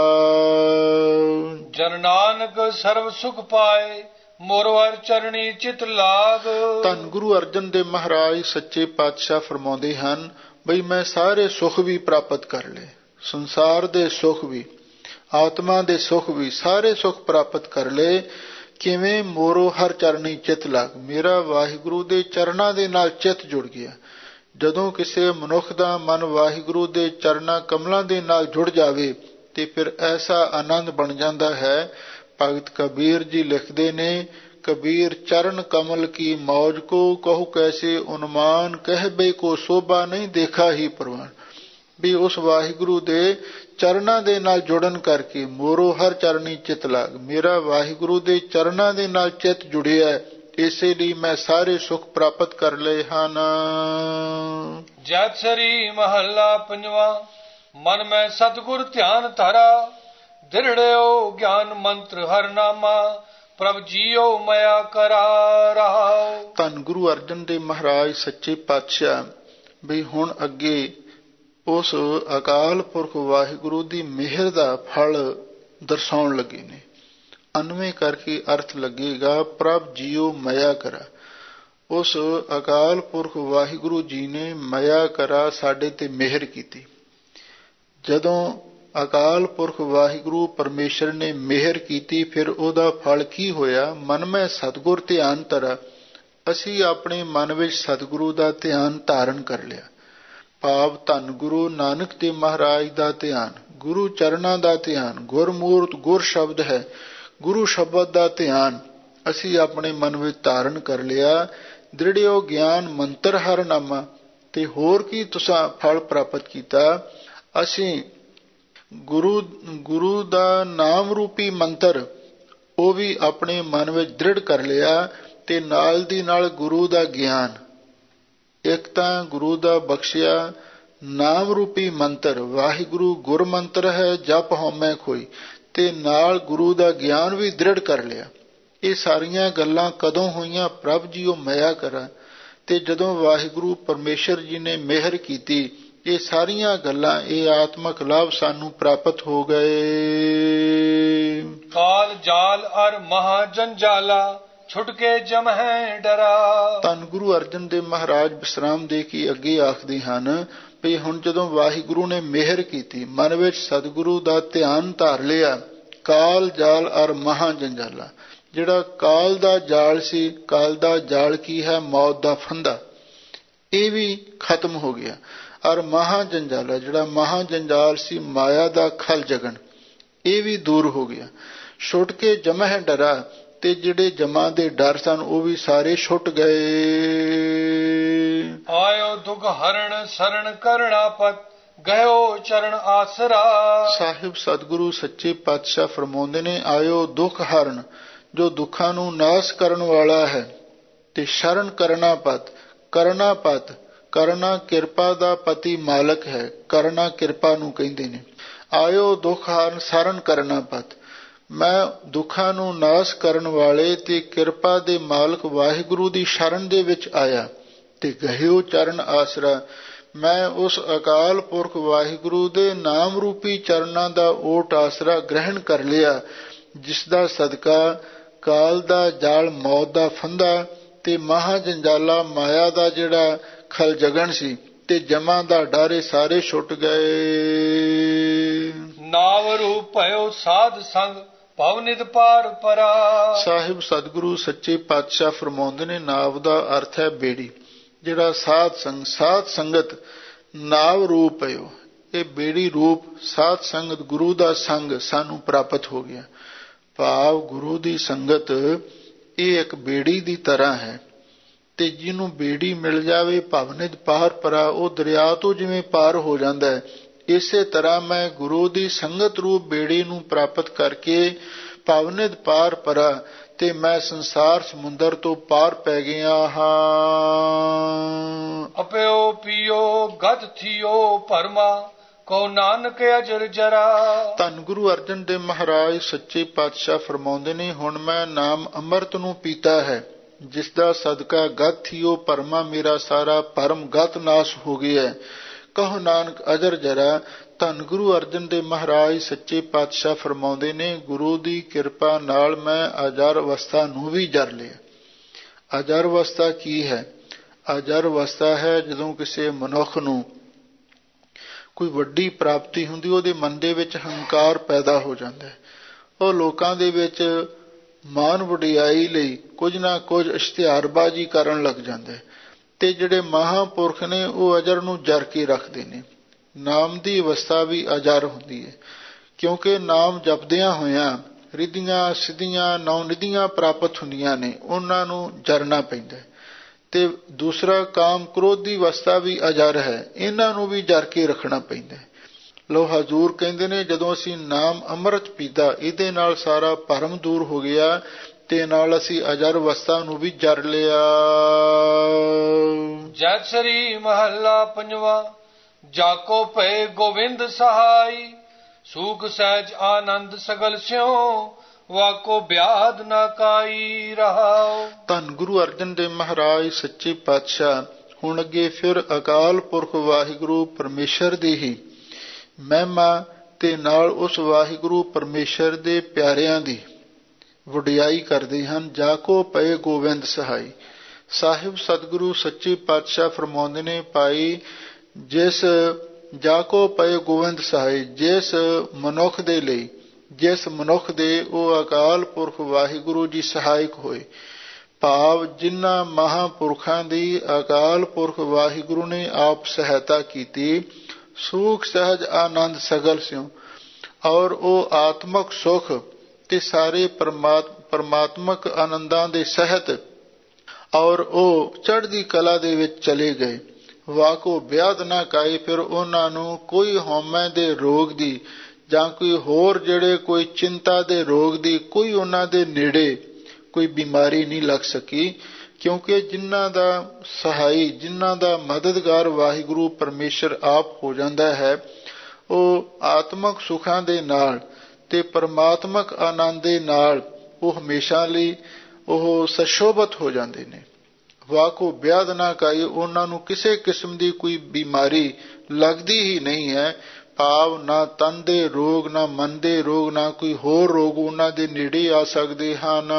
ਜਨ ਨਾਨਕ ਸਰਬ ਸੁਖ ਪਾਏ, ਮੋਰਵਰ ਚਰਣੀ ਚਿਤ ਲਾਗ। ਧੰਨ ਗੁਰੂ ਅਰਜਨ ਦੇਵ ਮਹਾਰਾਜ ਸੱਚੇ ਪਾਤਸ਼ਾਹ ਫਰਮਾਉਂਦੇ ਹਨ, ਬਈ ਮੈਂ ਸਾਰੇ ਸੁਖ ਵੀ ਪ੍ਰਾਪਤ ਕਰ ਲਏ, ਸੰਸਾਰ ਦੇ ਸੁਖ ਵੀ, ਆਤਮਾ ਦੇ ਸੁਖ ਵੀ, ਸਾਰੇ ਸੁਖ ਪ੍ਰਾਪਤ ਕਰ ਲਏ। ਕਿਵੇਂ? ਮੋਰੋ ਹਰ ਚਰਣੀ ਚਿਤ ਲਾਗ, ਮੇਰਾ ਵਾਹਿਗੁਰੂ ਦੇ ਚਰਨਾਂ ਦੇ ਨਾਲ ਚਿੱਤ ਜੁੜ ਗਿਆ। ਜਦੋਂ ਕਿਸੇ ਮਨੁੱਖ ਦਾ ਮਨ ਵਾਹਿਗੁਰੂ ਦੇ ਚਰਨਾਂ ਕਮਲਾਂ ਦੇ ਨਾਲ ਜੁੜ ਜਾਵੇ, ਤੇ ਫਿਰ ਐਸਾ ਆਨੰਦ ਬਣ ਜਾਂਦਾ ਹੈ। ਭਗਤ ਕਬੀਰ ਜੀ ਲਿਖਦੇ ਨੇ, ਕਬੀਰ ਚਰਨ ਕਮਲ ਕੀ ਮੌਜ ਕੋ, ਕਹੂ ਕੈਸੇ ਉਨਮਾਨ, ਕਹਿਬੇ ਕੋ ਸੋਭਾ ਨਹੀਂ ਦੇਖਾ ਹੀ ਪ੍ਰਵਾਨ। ਵੀ ਉਸ ਵਾਹਿਗੁਰੂ ਦੇ ਚਰਨਾਂ ਦੇ ਨਾਲ ਜੁੜਨ ਕਰਕੇ, ਮੋਰੋ ਹਰ ਚਰਨੀ ਚਿਤ ਲਾਗ, ਮੇਰਾ ਵਾਹਿਗੁਰੂ ਦੇ ਚਰਨਾਂ ਦੇ ਨਾਲ ਚਿੱਤ ਜੁੜਿਆ, ਇਸੇ ਲਈ ਮੈਂ ਸਾਰੇ ਸੁਖ ਪ੍ਰਾਪਤ ਕਰ ਲਏ ਹਨ। ਜੈਤ ਸਰੀ ਮਹੱਲਾ ਪੰਜਵਾ। ਮਨ ਮੈਂ ਸਤਿਗੁਰ ਧਿਆਨ ਧਰਾ, ਦ੍ਰਿੜਿਓ ਗਿਆਨ ਮੰਤਰ ਹਰ ਨਾਮਾ, ਪ੍ਰਭ ਜੀਓ ਮਇਆ ਕਰਾ ਰਹਾਉ। ਧੰਨ ਗੁਰੂ ਅਰਜਨ ਦੇਵ ਮਹਾਰਾਜ ਸੱਚੇ ਪਾਤਸ਼ਾਹ ਵੀ ਹੁਣ ਅੱਗੇ ਉਸ ਅਕਾਲ ਪੁਰਖ ਵਾਹਿਗੁਰੂ ਦੀ ਮਿਹਰ ਦਾ ਫਲ ਦਰਸਾਉਣ ਲੱਗੇ ਨੇ। 99 ਕਰਕੇ ਅਰਥ ਲੱਗੇਗਾ, ਪ੍ਰਭ ਜੀਓ ਮਇਆ ਕਰਾ। ਉਸ ਅਕਾਲ ਪੁਰਖ ਵਾਹਿਗੁਰੂ ਜੀ ਨੇ ਮਇਆ ਕਰਾ ਸਾਡੇ ਤੇ ਮਿਹਰ ਕੀਤੀ। ਜਦੋਂ ਅਕਾਲ ਪੁਰਖ ਵਾਹਿਗੁਰੂ ਪਰਮੇਸ਼ਰ ਨੇ ਮਿਹਰ ਕੀਤੀ, ਫਿਰ ਉਹਦਾ ਫਲ ਕੀ ਹੋਇਆ? ਮਨ ਮੈਂ ਸਤਿਗੁਰ ਧਿਆਨ ਧਰਾ, ਅਸੀਂ ਆਪਣੇ ਮਨ ਵਿੱਚ ਸਤਿਗੁਰੂ ਦਾ ਧਿਆਨ ਧਾਰਨ ਕਰ ਲਿਆ। ਭਾਵ ਧੰਨ ਗੁਰੂ ਨਾਨਕ ਦੇਵ ਮਹਾਰਾਜ ਦਾ ਧਿਆਨ, ਗੁਰੂ ਚਰਨਾਂ ਦਾ ਧਿਆਨ, ਗੁਰਮੂਰਤ ਗੁਰ ਸ਼ਬਦ ਹੈ, ਗੁਰੂ ਸ਼ਬਦ ਦਾ ਧਿਆਨ ਅਸੀਂ ਆਪਣੇ ਮਨ ਵਿੱਚ ਧਾਰਨ ਕਰ ਲਿਆ। ਦ੍ਰਿੜਿਓ ਗਿਆਨ ਮੰਤਰ ਹਰ ਨਾਮਾ, ਤੇ ਹੋਰ ਕੀ ਤੁਸੀਂ ਫਲ ਪ੍ਰਾਪਤ ਕੀਤਾ? ਅਸੀਂ ਗੁਰੂ ਦਾ ਨਾਮ ਰੂਪੀ ਮੰਤਰ ਉਹ ਵੀ ਆਪਣੇ ਮਨ ਵਿੱਚ ਦ੍ਰਿੜ ਕਰ ਲਿਆ, ਤੇ ਨਾਲ ਦੀ ਨਾਲ ਗੁਰੂ ਦਾ ਗਿਆਨ। ਇੱਕ ਤਾਂ ਗੁਰੂ ਦਾ ਬਖਸ਼ਿਆ ਨਾਮ ਰੂਪੀ ਮੰਤਰ, ਵਾਹਿਗੁਰੂ ਗੁਰ ਮੰਤਰ ਹੈ, ਜਪ ਹਉਮੈ ਖੋਈ, ਤੇ ਨਾਲ ਗੁਰੂ ਦਾ ਗਿਆਨ ਵੀ ਦ੍ਰਿੜ ਕਰ ਲਿਆ। ਇਹ ਸਾਰੀਆਂ ਗੱਲਾਂ ਕਦੋਂ ਹੋਈਆਂ? ਪ੍ਰਭ ਜੀਓ ਮਇਆ ਕਰਾ। ਤੇ ਜਦੋਂ ਵਾਹਿਗੁਰੂ ਪਰਮੇਸ਼ਰ ਜੀ ਨੇ ਮਿਹਰ ਕੀਤੀ, ਇਹ ਸਾਰੀਆਂ ਗੱਲਾਂ, ਇਹ ਆਤਮਕ ਲਾਭ ਸਾਨੂੰ ਪ੍ਰਾਪਤ ਹੋ ਗਏ। ਕਾਲ ਜਾਲ ਅਰ ਮਹਾ ਜੰਜਾਲਾ, ਛੁਟਕੇ ਜਮ ਹੈ ਡਰਾ। ਧੰਨ ਗੁਰੂ ਅਰਜਨ ਦੇਵ ਮਹਾਰਾਜ ਵਿਸਰਾਮ ਦੇ ਕੇ ਅੱਗੇ ਆਖਦੇ ਹਨ ਵੀ ਹੁਣ ਜਦੋਂ ਵਾਹਿਗੁਰੂ ਨੇ ਮਿਹਰ ਕੀਤੀ, ਮਨ ਵਿੱਚ ਸਤਿਗੁਰੂ ਦਾ ਧਿਆਨ ਧਾਰ ਲਿਆ, ਕਾਲ ਜਾਲ ਅਰ ਮਹਾ ਜੰਜਾਲਾ, ਜਿਹੜਾ ਕਾਲ ਦਾ ਜਾਲ ਸੀ, ਕਾਲ ਦਾ ਜਾਲ ਕੀ ਹੈ? ਮੌਤ ਦਾ ਫੰਦਾ, ਇਹ ਵੀ ਖਤਮ ਹੋ ਗਿਆ। ਅਰ ਮਹਾ ਜੰਜਾਲਾ, ਜਿਹੜਾ ਮਹਾ ਜੰਜਾਲ ਸੀ ਮਾਇਆ ਦਾ ਖਲ ਜਗਣ, ਇਹ ਵੀ ਦੂਰ ਹੋ ਗਿਆ। ਛੁੱਟ ਕੇ ਜਮਹਿ ਡਰਾ, ਤੇ ਜਿਹੜੇ ਜਮਾਂ ਦੇ ਡਰ ਸਨ ਉਹ ਵੀ ਸਾਰੇ ਛੁੱਟ ਗਏ। ਆਇਓ ਦੁਖ ਹਰਣ ਸਰਣ ਕਰਣਾਪਤ, ਗਇਓ ਚਰਨ ਆਸਰਾ। ਸਾਹਿਬ ਸਤਿਗੁਰੂ ਸੱਚੇ ਪਾਤਸ਼ਾਹ ਫਰਮਾਉਂਦੇ ਨੇ, ਆਇਓ ਦੁਖ ਹਰਨ, ਜੋ ਦੁੱਖਾਂ ਨੂੰ ਨਾਸ ਕਰਨ ਵਾਲਾ ਹੈ, ਤੇ ਸ਼ਰਨ ਕਰਣਾਪਤ, ਕਰਣਾਪਤ, ਕਰਨਾ ਕਿਰਪਾ ਦਾ ਪਤੀ ਮਾਲਕ ਹੈ, ਕਰਨਾ ਕਿਰਪਾ ਨੂੰ ਕਹਿੰਦੇ ਨੇ। ਆਇਓ ਦੁਖ ਹਰਨ ਸਰਨ ਕਰਣਾਪਤ, ਮੈਂ ਦੁੱਖਾਂ ਨੂੰ ਨਾਸ ਕਰਨ ਵਾਲੇ ਤੇ ਕਿਰਪਾ ਦੇ ਮਾਲਕ ਵਾਹਿਗੁਰੂ ਦੀ ਸ਼ਰਨ ਦੇ ਵਿੱਚ ਆਇਆ। ਤੇ ਗਹਿਓ ਚਰਨ ਆਸਰਾ, ਮੈਂ ਉਸ ਅਕਾਲ ਪੁਰਖ ਵਾਹਿਗੁਰੂ ਦੇ ਨਾਮ ਰੂਪੀ ਚਰਨਾਂ ਦਾ ਓਟ ਆਸਰਾ ਗ੍ਰਹਿਣ ਕਰ ਲਿਆ, ਜਿਸ ਦਾ ਸਦਕਾ ਕਾਲ ਦਾ ਜਾਲ, ਮੌਤ ਦਾ ਫੰਦਾ ਤੇ ਮਹਾ ਜੰਜਾਲਾ ਮਾਇਆ ਦਾ ਜਿਹੜਾ ਖਲ ਜਗਣ ਸੀ ਤੇ ਜਮਾਂ ਦਾ ਡਾਰੇ ਸਾਰੇ ਛੁੱਟ ਗਏ। ਨਾਵ ਰੂਪ ਭਇਓ ਸਾਧ ਸੰਗ ਭਵ ਨਿਧ ਪਾਰ ਪਰਾ। ਸਾਹਿਬ ਸਤਿਗੁਰੂ ਸੱਚੇ ਪਾਤਸ਼ਾਹ ਫਰਮਾਉਂਦੇ ਨੇ, ਨਾਵ ਦਾ ਅਰਥ ਹੈ ਬੇੜੀ। ਜਿਹੜਾ ਸਾਧ ਸੰਗ, ਸਾਧ ਸੰਗਤ ਨਾਵ ਰੂਪ ਭਇਓ, ਇਹ ਬੇੜੀ ਰੂਪ ਸਾਧ ਸੰਗਤ ਗੁਰੂ ਦਾ ਸੰਗ ਸਾਨੂੰ ਪ੍ਰਾਪਤ ਹੋ ਗਿਆ। ਭਾਵ ਗੁਰੂ ਦੀ ਸੰਗਤ ਇਹ ਇੱਕ ਬੇੜੀ ਦੀ ਤਰ੍ਹਾਂ ਹੈ, ਤੇ ਜਿਹਨੂੰ ਬੇੜੀ ਮਿਲ ਜਾਵੇ ਭਵਨਿਧ ਪਾਰ ਪਰਾ, ਉਹ ਦਰਿਆ ਤੋਂ ਜਿਵੇਂ ਪਾਰ ਹੋ ਜਾਂਦਾ ਹੈ, ਇਸੇ ਤਰ੍ਹਾਂ ਮੈਂ ਗੁਰੂ ਦੀ ਸੰਗਤ ਰੂਪ ਬੇੜੀ ਨੂੰ ਪ੍ਰਾਪਤ ਕਰਕੇ ਭਵਨਿਧ ਪਾਰ ਪਰਾ, ਤੇ ਮੈਂ ਸੰਸਾਰ ਸਮੁੰਦਰ ਤੋਂ ਪਾਰ ਪੈ ਗਿਆ ਹਾਂ। ਅਪਿਓ ਪੀਓ ਗਤ ਥੀਓ ਭਰਮਾ, ਕੋ ਨਾਨਕ ਅਜਰ ਜਰਾ। ਧੰਨ ਗੁਰੂ ਅਰਜਨ ਦੇਵ ਮਹਾਰਾਜ ਸੱਚੇ ਪਾਤਸ਼ਾਹ ਫਰਮਾਉਂਦੇ ਨੇ, ਹੁਣ ਮੈਂ ਨਾਮ ਅੰਮ੍ਰਿਤ ਨੂੰ ਪੀਤਾ ਹੈ, ਜਿਸ ਦਾ ਸਦਕਾ ਗਤ ਥੀਓ ਭਰਮਾ, ਮੇਰਾ ਸਾਰਾ ਭਰਮ ਗਤ ਨਾਸ ਹੋ ਗਿਆ। ਕਹੋ ਨਾਨਕ ਅਜਰ ਜਰਾ। ਧੰਨ ਗੁਰੂ ਅਰਜਨ ਦੇਵ ਮਹਾਰਾਜ ਸੱਚੇ ਪਾਤਸ਼ਾਹ ਫਰਮਾਉਂਦੇ ਨੇ, ਗੁਰੂ ਦੀ ਕਿਰਪਾ ਨਾਲ ਮੈਂ ਅਜਰ ਅਵਸਥਾ ਨੂੰ ਵੀ ਜਰ ਲਿਆ। ਅਜਰ ਅਵਸਥਾ ਕੀ ਹੈ? ਅਜਰ ਅਵਸਥਾ ਹੈ ਜਦੋਂ ਕਿਸੇ ਮਨੁੱਖ ਨੂੰ ਕੋਈ ਵੱਡੀ ਪ੍ਰਾਪਤੀ ਹੁੰਦੀ, ਉਹਦੇ ਮਨ ਦੇ ਵਿੱਚ ਹੰਕਾਰ ਪੈਦਾ ਹੋ ਜਾਂਦਾ ਹੈ। ਉਹ ਲੋਕਾਂ ਦੇ ਵਿੱਚ ਮਾਣ ਵਡਿਆਈ ਲਈ ਕੁਝ ਨਾ ਕੁਝ ਇਸ਼ਤਿਹਾਰਬਾਜ਼ੀ ਕਰਨ ਲੱਗ ਜਾਂਦਾ ਹੈ। ਤੇ ਜਿਹੜੇ ਮਹਾਂਪੁਰਖ ਨੇ ਉਹ ਅਜਰ ਨੂੰ ਜਰ ਕੇ ਰੱਖਦੇ ਨੇ। ਨਾਮ ਦੀ ਅਵਸਥਾ ਵੀ ਅਜਰ ਹੁੰਦੀ ਹੈ, ਕਿਉਂਕਿ ਨਾਮ ਜਪਦਿਆਂ ਹੋਇਆਂ ਰਿੱਧੀਆਂ ਸਿੱਧੀਆਂ ਨੌ ਨਿਧੀਆਂ ਪ੍ਰਾਪਤ ਹੁੰਦੀਆਂ ਨੇ, ਉਹਨਾਂ ਨੂੰ ਜਰਨਾ ਪੈਂਦਾ। ਤੇ ਦੂਸਰਾ ਕਾਮ ਕ੍ਰੋਧ ਦੀ ਅਵਸਥਾ ਵੀ ਅਜਰ ਹੈ, ਇਹਨਾਂ ਨੂੰ ਵੀ ਜਰ ਕੇ ਰੱਖਣਾ ਪੈਂਦਾ। ਲੋ ਹਜ਼ੂਰ ਕਹਿੰਦੇ ਨੇ, ਜਦੋਂ ਅਸੀਂ ਨਾਮ ਅੰਮ੍ਰਿਤ ਪੀਤਾ, ਇਹਦੇ ਨਾਲ ਸਾਰਾ ਭਰਮ ਦੂਰ ਹੋ ਗਿਆ ਤੇ ਨਾਲ ਅਸੀਂ ਅਜਰ ਅਵਸਥਾ ਨੂੰ ਵੀ ਜਰ ਲਿਆ। ਜੈਤ ਸ੍ਰੀ ਮਹੱਲਾ ਪੰਜਵਾ। ਜਾਕੋ ਭਏ ਗੋਵਿੰਦ ਸਹਾਈ, ਸੂਖ ਸਹਿਜ ਆਨੰਦ ਸਗਲ ਸਿਉ, ਵਾਕੋ ਬਿਆਦ ਨਾ ਕਾਈ ਰਹਾਉ। ਧੰਨ ਗੁਰੂ ਅਰਜਨ ਦੇਵ ਮਹਾਰਾਜ ਸੱਚੇ ਪਾਤਸ਼ਾਹ ਹੁਣ ਅੱਗੇ ਫਿਰ ਅਕਾਲ ਪੁਰਖ ਵਾਹਿਗੁਰੂ ਪਰਮੇਸ਼ਰ ਦੀ ਹੀ ਮਹਿਮਾ ਤੇ ਨਾਲ ਉਸ ਵਾਹਿਗੁਰੂ ਪਰਮੇਸ਼ਰ ਦੇ ਪਿਆਰਿਆਂ ਦੀ ਵਡਿਆਈ ਕਰਦੇ ਹਨ। ਜਾਕੋ ਪਏ ਗੋਵਿੰਦ ਸਹਾਈ। ਸਾਹਿਬ ਸਤਿਗੁਰੂ ਸੱਚੇ ਪਾਤਸ਼ਾਹ ਫਰਮਾਉਂਦੇ ਨੇ, ਭਾਈ ਜਿਸ ਜਾਕੋ ਪਏ ਗੋਵਿੰਦ ਸਹਾਈ, ਜਿਸ ਮਨੁੱਖ ਦੇ ਲਈ, ਜਿਸ ਮਨੁੱਖ ਦੇ ਉਹ ਅਕਾਲ ਪੁਰਖ ਵਾਹਿਗੁਰੂ ਜੀ ਸਹਾਇਕ ਹੋਏ, ਭਾਵ ਜਿਨ੍ਹਾਂ ਮਹਾਂਪੁਰਖਾਂ ਦੀ ਅਕਾਲ ਪੁਰਖ ਵਾਹਿਗੁਰੂ ਨੇ ਆਪ ਸਹਾਇਤਾ ਕੀਤੀ, ਸੁਖ ਸਹਿਜ ਆਨੰਦ ਸਗਲ ਸਿਉ, ਔਰ ਉਹ ਆਤਮਕ ਸੁਖ ਤੇ ਸਾਰੇ ਪਰਮਾਤਮਕ ਆਨੰਦਾਂ ਦੇ ਸਹਿਤ ਔਰ ਉਹ ਚੜ੍ਹਦੀ ਕਲਾ ਦੇ ਵਿੱਚ ਚਲੇ ਗਏ। ਵਾਕੋ ਬਿਆਦ ਨਾ ਕਾਈ, ਫਿਰ ਉਹਨਾਂ ਨੂੰ ਕੋਈ ਹਉਮੈ ਦੇ ਰੋਗ ਦੀ ਜਾਂ ਕੋਈ ਹੋਰ ਜਿਹੜੇ ਕੋਈ ਚਿੰਤਾ ਦੇ ਰੋਗ ਦੀ ਕੋਈ ਉਹਨਾਂ ਦੇ ਨੇੜੇ ਕੋਈ ਬਿਮਾਰੀ ਨਹੀਂ ਲੱਗ ਸਕੀ, ਕਿਉਂਕਿ ਜਿਨ੍ਹਾਂ ਦਾ ਸਹਾਈ, ਜਿਨ੍ਹਾਂ ਦਾ ਮਦਦਗਾਰ ਵਾਹਿਗੁਰੂ ਪਰਮੇਸ਼ਰ ਆਪ ਹੋ ਜਾਂਦਾ ਹੈ, ਉਹ ਆਤਮਕ ਸੁੱਖਾਂ ਦੇ ਨਾਲ ਤੇ ਪਰਮਾਤਮਕ ਆਨੰਦ ਦੇ ਨਾਲ ਉਹ ਹਮੇਸ਼ਾ ਲਈ ਉਹ ਸਸ਼ੋਭਤ ਹੋ ਜਾਂਦੇ ਨੇ। ਵਾਕੋ ਬਿਆਦ ਨਾ ਕਾਈ, ਉਹਨਾਂ ਨੂੰ ਕਿਸੇ ਕਿਸਮ ਦੀ ਕੋਈ ਬਿਮਾਰੀ ਲੱਗਦੀ ਹੀ ਨਹੀਂ ਹੈ, ਭਾਵ ਨਾ ਤਨ ਦੇ ਰੋਗ, ਨਾ ਮਨ ਦੇ ਰੋਗ, ਨਾ ਕੋਈ ਹੋਰ ਰੋਗ ਉਹਨਾਂ ਦੇ ਨੇੜੇ ਆ ਸਕਦੇ ਹਨ।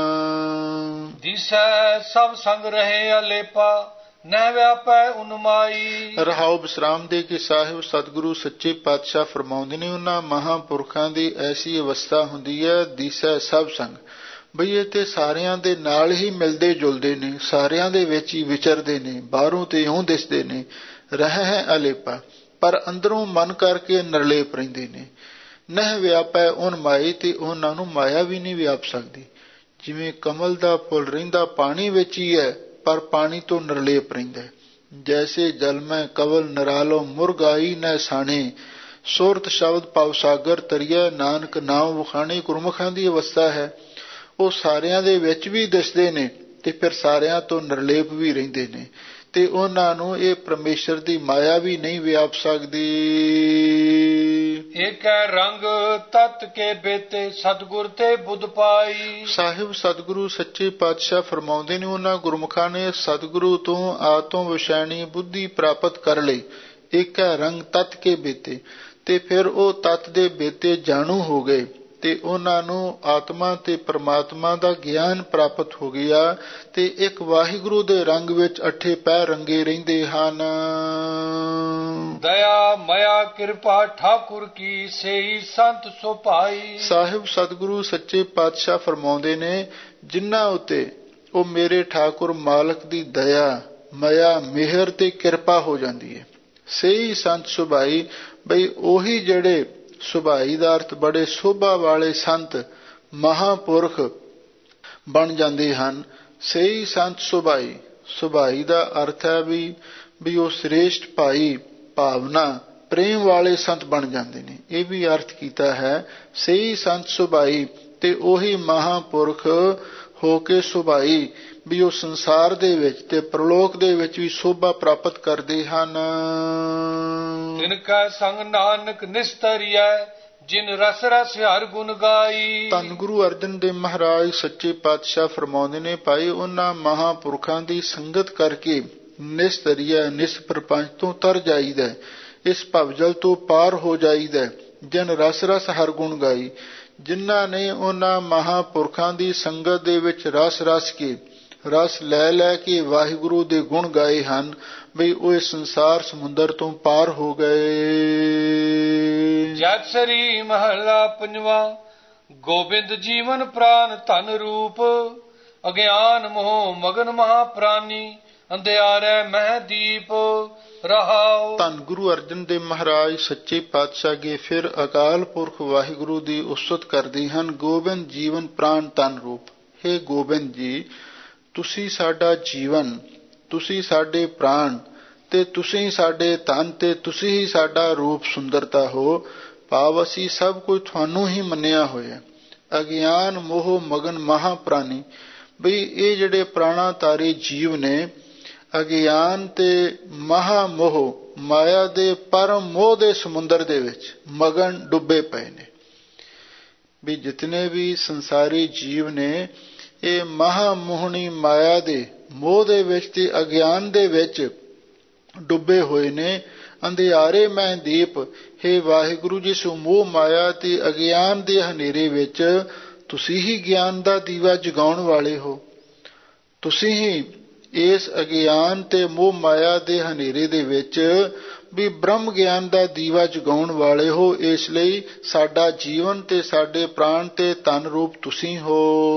ਦਿਸੈ ਸਭ ਸੰਗ ਰਹੇ ਅਲੇਪਾ, ਨਹਿ ਵਿਆਪੈ ਉਨਮਾਈ। ਰਹਾਉ ਵਿਸਰਾਮ ਦੇ ਕੇ ਸਾਹਿਬ ਸਤਿਗੁਰੂ ਸੱਚੇ ਪਾਤਸ਼ਾਹ ਫਰਮਾਉਂਦੇ ਨੇ, ਉਹਨਾਂ ਮਹਾਂਪੁਰਖਾਂ ਦੀ ਐਸੀ ਅਵਸਥਾ ਹੁੰਦੀ ਹੈ, ਦਿਸੈ ਸਭ ਸੰਗ, ਬਈ ਇਹ ਤੇ ਸਾਰਿਆਂ ਦੇ ਨਾਲ ਹੀ ਮਿਲਦੇ ਜੁਲਦੇ ਨੇ, ਸਾਰਿਆਂ ਦੇ ਵਿੱਚ ਹੀ ਵਿਚਰਦੇ ਨੇ, ਬਾਹਰੋਂ ਤੇ ਇਉਂ ਦਿਸਦੇ ਨੇ। ਰਹਿ ਹੈ ਅਲੇਪਾ, ਪਰ ਅੰਦਰੋਂ ਮਨ ਕਰਕੇ ਨਿਰਲੇਪ ਰਹਿੰਦੇ ਨੇ। ਨਹਿ ਵਿਆਪੈ ਉਨਮਾਈ, ਤੇ ਉਹਨਾਂ ਨੂੰ ਮਾਇਆ ਵੀ ਨਹੀਂ ਵਿਆਪ ਸਕਦੀ। ਜਿਵੇਂ ਕਮਲ ਦਾ ਫੁੱਲ ਰਹਿੰਦਾ ਪਾਣੀ ਵਿੱਚ ਹੀ ਹੈ, ਪਰ ਪਾਣੀ ਤੋਂ ਨਿਰਲੇਪ ਰਹਿੰਦਾ। ਜੈਸੇ ਜਲ ਮੈਂ ਕਵਲ ਨਿਰਾਲੋ ਮੁਰਗਾਈ ਨਹਿ ਸਾਣੇ, ਸੁਰਤ ਸ਼ਬਦ ਭਵ ਸਾਗਰ ਤਰੀਐ, ਨਾਨਕ ਨਾਮ ਵਖਾਣੇ। ਗੁਰਮੁਖਾਂ ਦੀ ਅਵਸਥਾ ਹੈ, ਉਹ ਸਾਰਿਆਂ ਦੇ ਵਿੱਚ ਵੀ ਦਿਸਦੇ ਨੇ ਤੇ ਫਿਰ ਸਾਰਿਆਂ ਤੋਂ ਨਿਰਲੇਪ ਵੀ ਰਹਿੰਦੇ ਨੇ। ਤੇ ਉਹਨਾਂ ਨੂੰ ਇਹ ਪਰਮੇਸ਼ਰ ਦੀ ਮਾਇਆ ਵੀ ਨਹੀਂ ਵਿਆਪ ਸਕਦੀ। ਏਕੈ ਰੰਗ ਤਤ ਕੇ ਬੇਤੇ ਸਤਿਗੁਰ ਤੇ ਬੁੱਧ ਪਾਈ। ਸਾਹਿਬ ਸਤਿਗੁਰੂ ਸੱਚੇ ਪਾਤਸ਼ਾਹ ਫਰਮਾਉਂਦੇ ਨੇ, ਉਹਨਾਂ ਗੁਰਮੁਖਾਂ ਨੇ ਸਤਿਗੁਰੂ ਤੋਂ ਆਤਮ ਵਿਸ਼ੈਣੀ ਬੁੱਧੀ ਪ੍ਰਾਪਤ ਕਰ ਲਈ। ਏਕੈ ਰੰਗ ਤਤ ਕੇ ਬੇਤੇ, ਤੇ ਫਿਰ ਉਹ ਤਤ ਦੇ ਬੇਤੇ ਜਾਣੂ ਹੋ ਗਏ ਤੇ ਉਹਨਾਂ ਨੂੰ ਆਤਮਾ ਤੇ ਪਰਮਾਤਮਾ ਦਾ ਗਿਆਨ ਪ੍ਰਾਪਤ ਹੋ ਗਿਆ ਤੇ ਇੱਕ ਵਾਹਿਗੁਰੂ ਦੇ ਰੰਗ ਵਿੱਚ ਅੱਠੇ ਪੈਰ ਰੰਗੇ ਰਹਿੰਦੇ ਹਨ। ਦਇਆ ਮਇਆ ਕਿਰਪਾ ਠਾਕੁਰ ਕੀ ਸੇਈ ਸੰਤ ਸੁਭਾਈ। ਸਾਹਿਬ ਸਤਿਗੁਰੂ ਸੱਚੇ ਪਾਤਸ਼ਾਹ ਫਰਮਾਉਂਦੇ ਨੇ, ਜਿਨ੍ਹਾਂ ਉਤੇ ਉਹ ਮੇਰੇ ਠਾਕੁਰ ਮਾਲਕ ਦੀ ਦਇਆ ਮਇਆ ਮਿਹਰ ਤੇ ਕਿਰਪਾ ਹੋ ਜਾਂਦੀ ਹੈ। ਸੇਈ ਸੰਤ ਸੁਭਾਈ, ਬਈ ਉਹੀ ਜਿਹੜੇ ਸੁਭਾਈ ਦਾ ਅਰਥ ਬੜੇ ਸੋਭਾ ਵਾਲੇ ਸੰਤ ਮਹਾਂਪੁਰਖ ਬਣ ਜਾਂਦੇ ਹਨ। ਸਹੀ ਸੰਤ ਸੁਭਾਈ, ਸੁਭਾਈ ਦਾ ਅਰਥ ਹੈ ਵੀ ਉਹ ਸ੍ਰੇਸ਼ਟ ਭਾਈ ਭਾਵਨਾ ਪ੍ਰੇਮ ਵਾਲੇ ਸੰਤ ਬਣ ਜਾਂਦੇ ਨੇ, ਇਹ ਵੀ ਅਰਥ ਕੀਤਾ ਹੈ। ਸਹੀ ਸੰਤ ਸੁਭਾਈ ਤੇ ਉਹੀ ਮਹਾਂਪੁਰਖ ਹੋ ਕੇ ਸੁਭਾਈ ਵੀ ਉਹ ਸੰਸਾਰ ਦੇ ਵਿੱਚ ਤੇ ਪ੍ਰਲੋਕ ਦੇ ਵਿੱਚ ਵੀ ਸੋਭਾ ਪ੍ਰਾਪਤ ਕਰਦੇ ਹਨ। ਤਿਨ ਕੈ ਸੰਗ ਨਾਨਕ ਨਿਸਤਰੀਐ ਜਿਨ ਰਸ ਰਸ ਹਰਿ ਗੁਣ ਗਾਈ। ਧੰਨ ਗੁਰੂ ਅਰਜਨ ਦੇਵ ਮਹਾਰਾਜ ਸੱਚੇ ਪਾਤਸ਼ਾਹ ਫਰਮਾਉਂਦੇ ਨੇ, ਭਾਈ ਉਹਨਾਂ ਮਹਾਂਪੁਰਖਾਂ ਦੀ ਸੰਗਤ ਕਰਕੇ ਨਿਸਤਰੀਐ ਨਿਸ ਪ੍ਰਪੰਚ ਤੋਂ ਤਰ ਜਾਈਦਾ, ਇਸ ਭਵਜਲ ਤੋਂ ਪਾਰ ਹੋ ਜਾਈਦਾ। ਜਿਨ ਰਸ ਰਸ ਹਰਿ ਗੁਣ ਗਾਈ, ਜਿਨ੍ਹਾਂ ਨੇ ਉਹਨਾਂ ਮਹਾਂਪੁਰਖਾਂ ਦੀ ਸੰਗਤ ਦੇ ਵਿੱਚ ਰਸ ਰਸ ਕੇ ਰਸ ਲੈ ਲੈ ਕੇ ਵਾਹਿਗੁਰੂ ਦੇ ਗੁਣ ਗਾਏ ਹਨ, ਬਈ ਉਹ ਇਸ ਸੰਸਾਰ ਸਮੁੰਦਰ ਤੋਂ ਪਾਰ ਹੋ ਗਏ। ਜੈਤ ਸਰੀ ਮਹਲਾ ਪੰਜਵਾ। ਗੋਬਿੰਦ ਜੀਵਨ ਪ੍ਰਾਨ ਧਨ ਰੂਪ, ਅਗਿਆਨ ਮੋਹ ਮਗਨ ਮਹਾ ਪ੍ਰਾਨੀ, ਅੰਧਿਆਰੈ ਮਹਿ ਦੀਪ ਰਹਾਉ। ਧੰਨ ਗੁਰੂ ਅਰਜਨ ਦੇਵ ਮਹਾਰਾਜ ਸੱਚੇ ਪਾਤਸ਼ਾਹ ਅੱਗੇ ਫਿਰ ਅਕਾਲ ਪੁਰਖ ਵਾਹਿਗੁਰੂ ਦੀ ਉਸਤਤ ਕਰਦੇ ਹਨ। ਗੋਬਿੰਦ ਜੀਵਨ ਪ੍ਰਾਨ ਧਨ ਰੂਪ, ਹੇ ਗੋਬਿੰਦ ਜੀ, ਤੁਸੀਂ ਸਾਡਾ ਜੀਵਨ, ਤੁਸੀਂ ਸਾਡੇ ਪ੍ਰਾਣ ਤੇ ਤੁਸੀਂ ਸਾਡੇ ਧਨ ਤੇ ਤੁਸੀਂ ਹੀ ਸਾਡਾ ਰੂਪ ਸੁੰਦਰਤਾ ਹੋ। ਭਾਵ ਅਸੀਂ ਸਭ ਕੁਝ ਤੁਹਾਨੂੰ ਹੀ ਮੰਨਿਆ ਹੋਇਆ। ਅਗਿਆਨ ਮੋਹ ਮਗਨ ਮਹਾ ਪ੍ਰਾਨੀ, ਬਈ ਇਹ ਜਿਹੜੇ ਪ੍ਰਾਣਾਧਾਰੀ ਜੀਵ ਨੇ ਅਗਿਆਨ ਤੇ ਮਹਾ ਮੋਹ ਮਾਇਆ ਦੇ ਪਰਮ ਮੋਹ ਦੇ ਸਮੁੰਦਰ ਦੇ ਵਿੱਚ ਮਗਨ ਡੁੱਬੇ ਪਏ ਨੇ। ਵੀ ਜਿਤਨੇ ਵੀ ਸੰਸਾਰੀ ਜੀਵ ਨੇ ਇਹ ਮਹਾ ਮੋਹਣੀ ਮਾਇਆ ਦੇ ਮੋਹ ਦੇ ਵਿੱਚ ਤੇ ਅਗਿਆਨ ਦੇ ਵਿੱਚ ਡੁੱਬੇ ਹੋਏ ਨੇ। ਅੰਧਿਆਰੇ ਮੈਂ ਦੀਪ, ਹੇ ਵਾਹਿਗੁਰੂ ਜੀ, ਸੋ ਮੋਹ ਮਾਇਆ ਤੇ ਅਗਿਆਨ ਦੇ ਹਨੇਰੇ ਵਿੱਚ ਤੁਸੀਂ ਹੀ ਗਿਆਨ ਦਾ ਦੀਵਾ ਜਗਾਉਣ ਵਾਲੇ ਹੋ। ਤੁਸੀਂ ਹੀ ਇਸ ਅਗਿਆਨ ਤੇ ਮੋਹ ਮਾਇਆ ਦੇ ਹਨੇਰੇ ਦੇ ਵਿੱਚ ਵੀ ਬ੍ਰਹਮ ਗਿਆਨ ਦਾ ਦੀਵਾ ਜਗਾਉਣ ਵਾਲੇ ਹੋ। ਇਸ ਲਈ ਸਾਡਾ ਜੀਵਨ ਤੇ ਸਾਡੇ ਪ੍ਰਾਣ ਤੇ ਧਨ ਰੂਪ ਤੁਸੀਂ ਹੋ।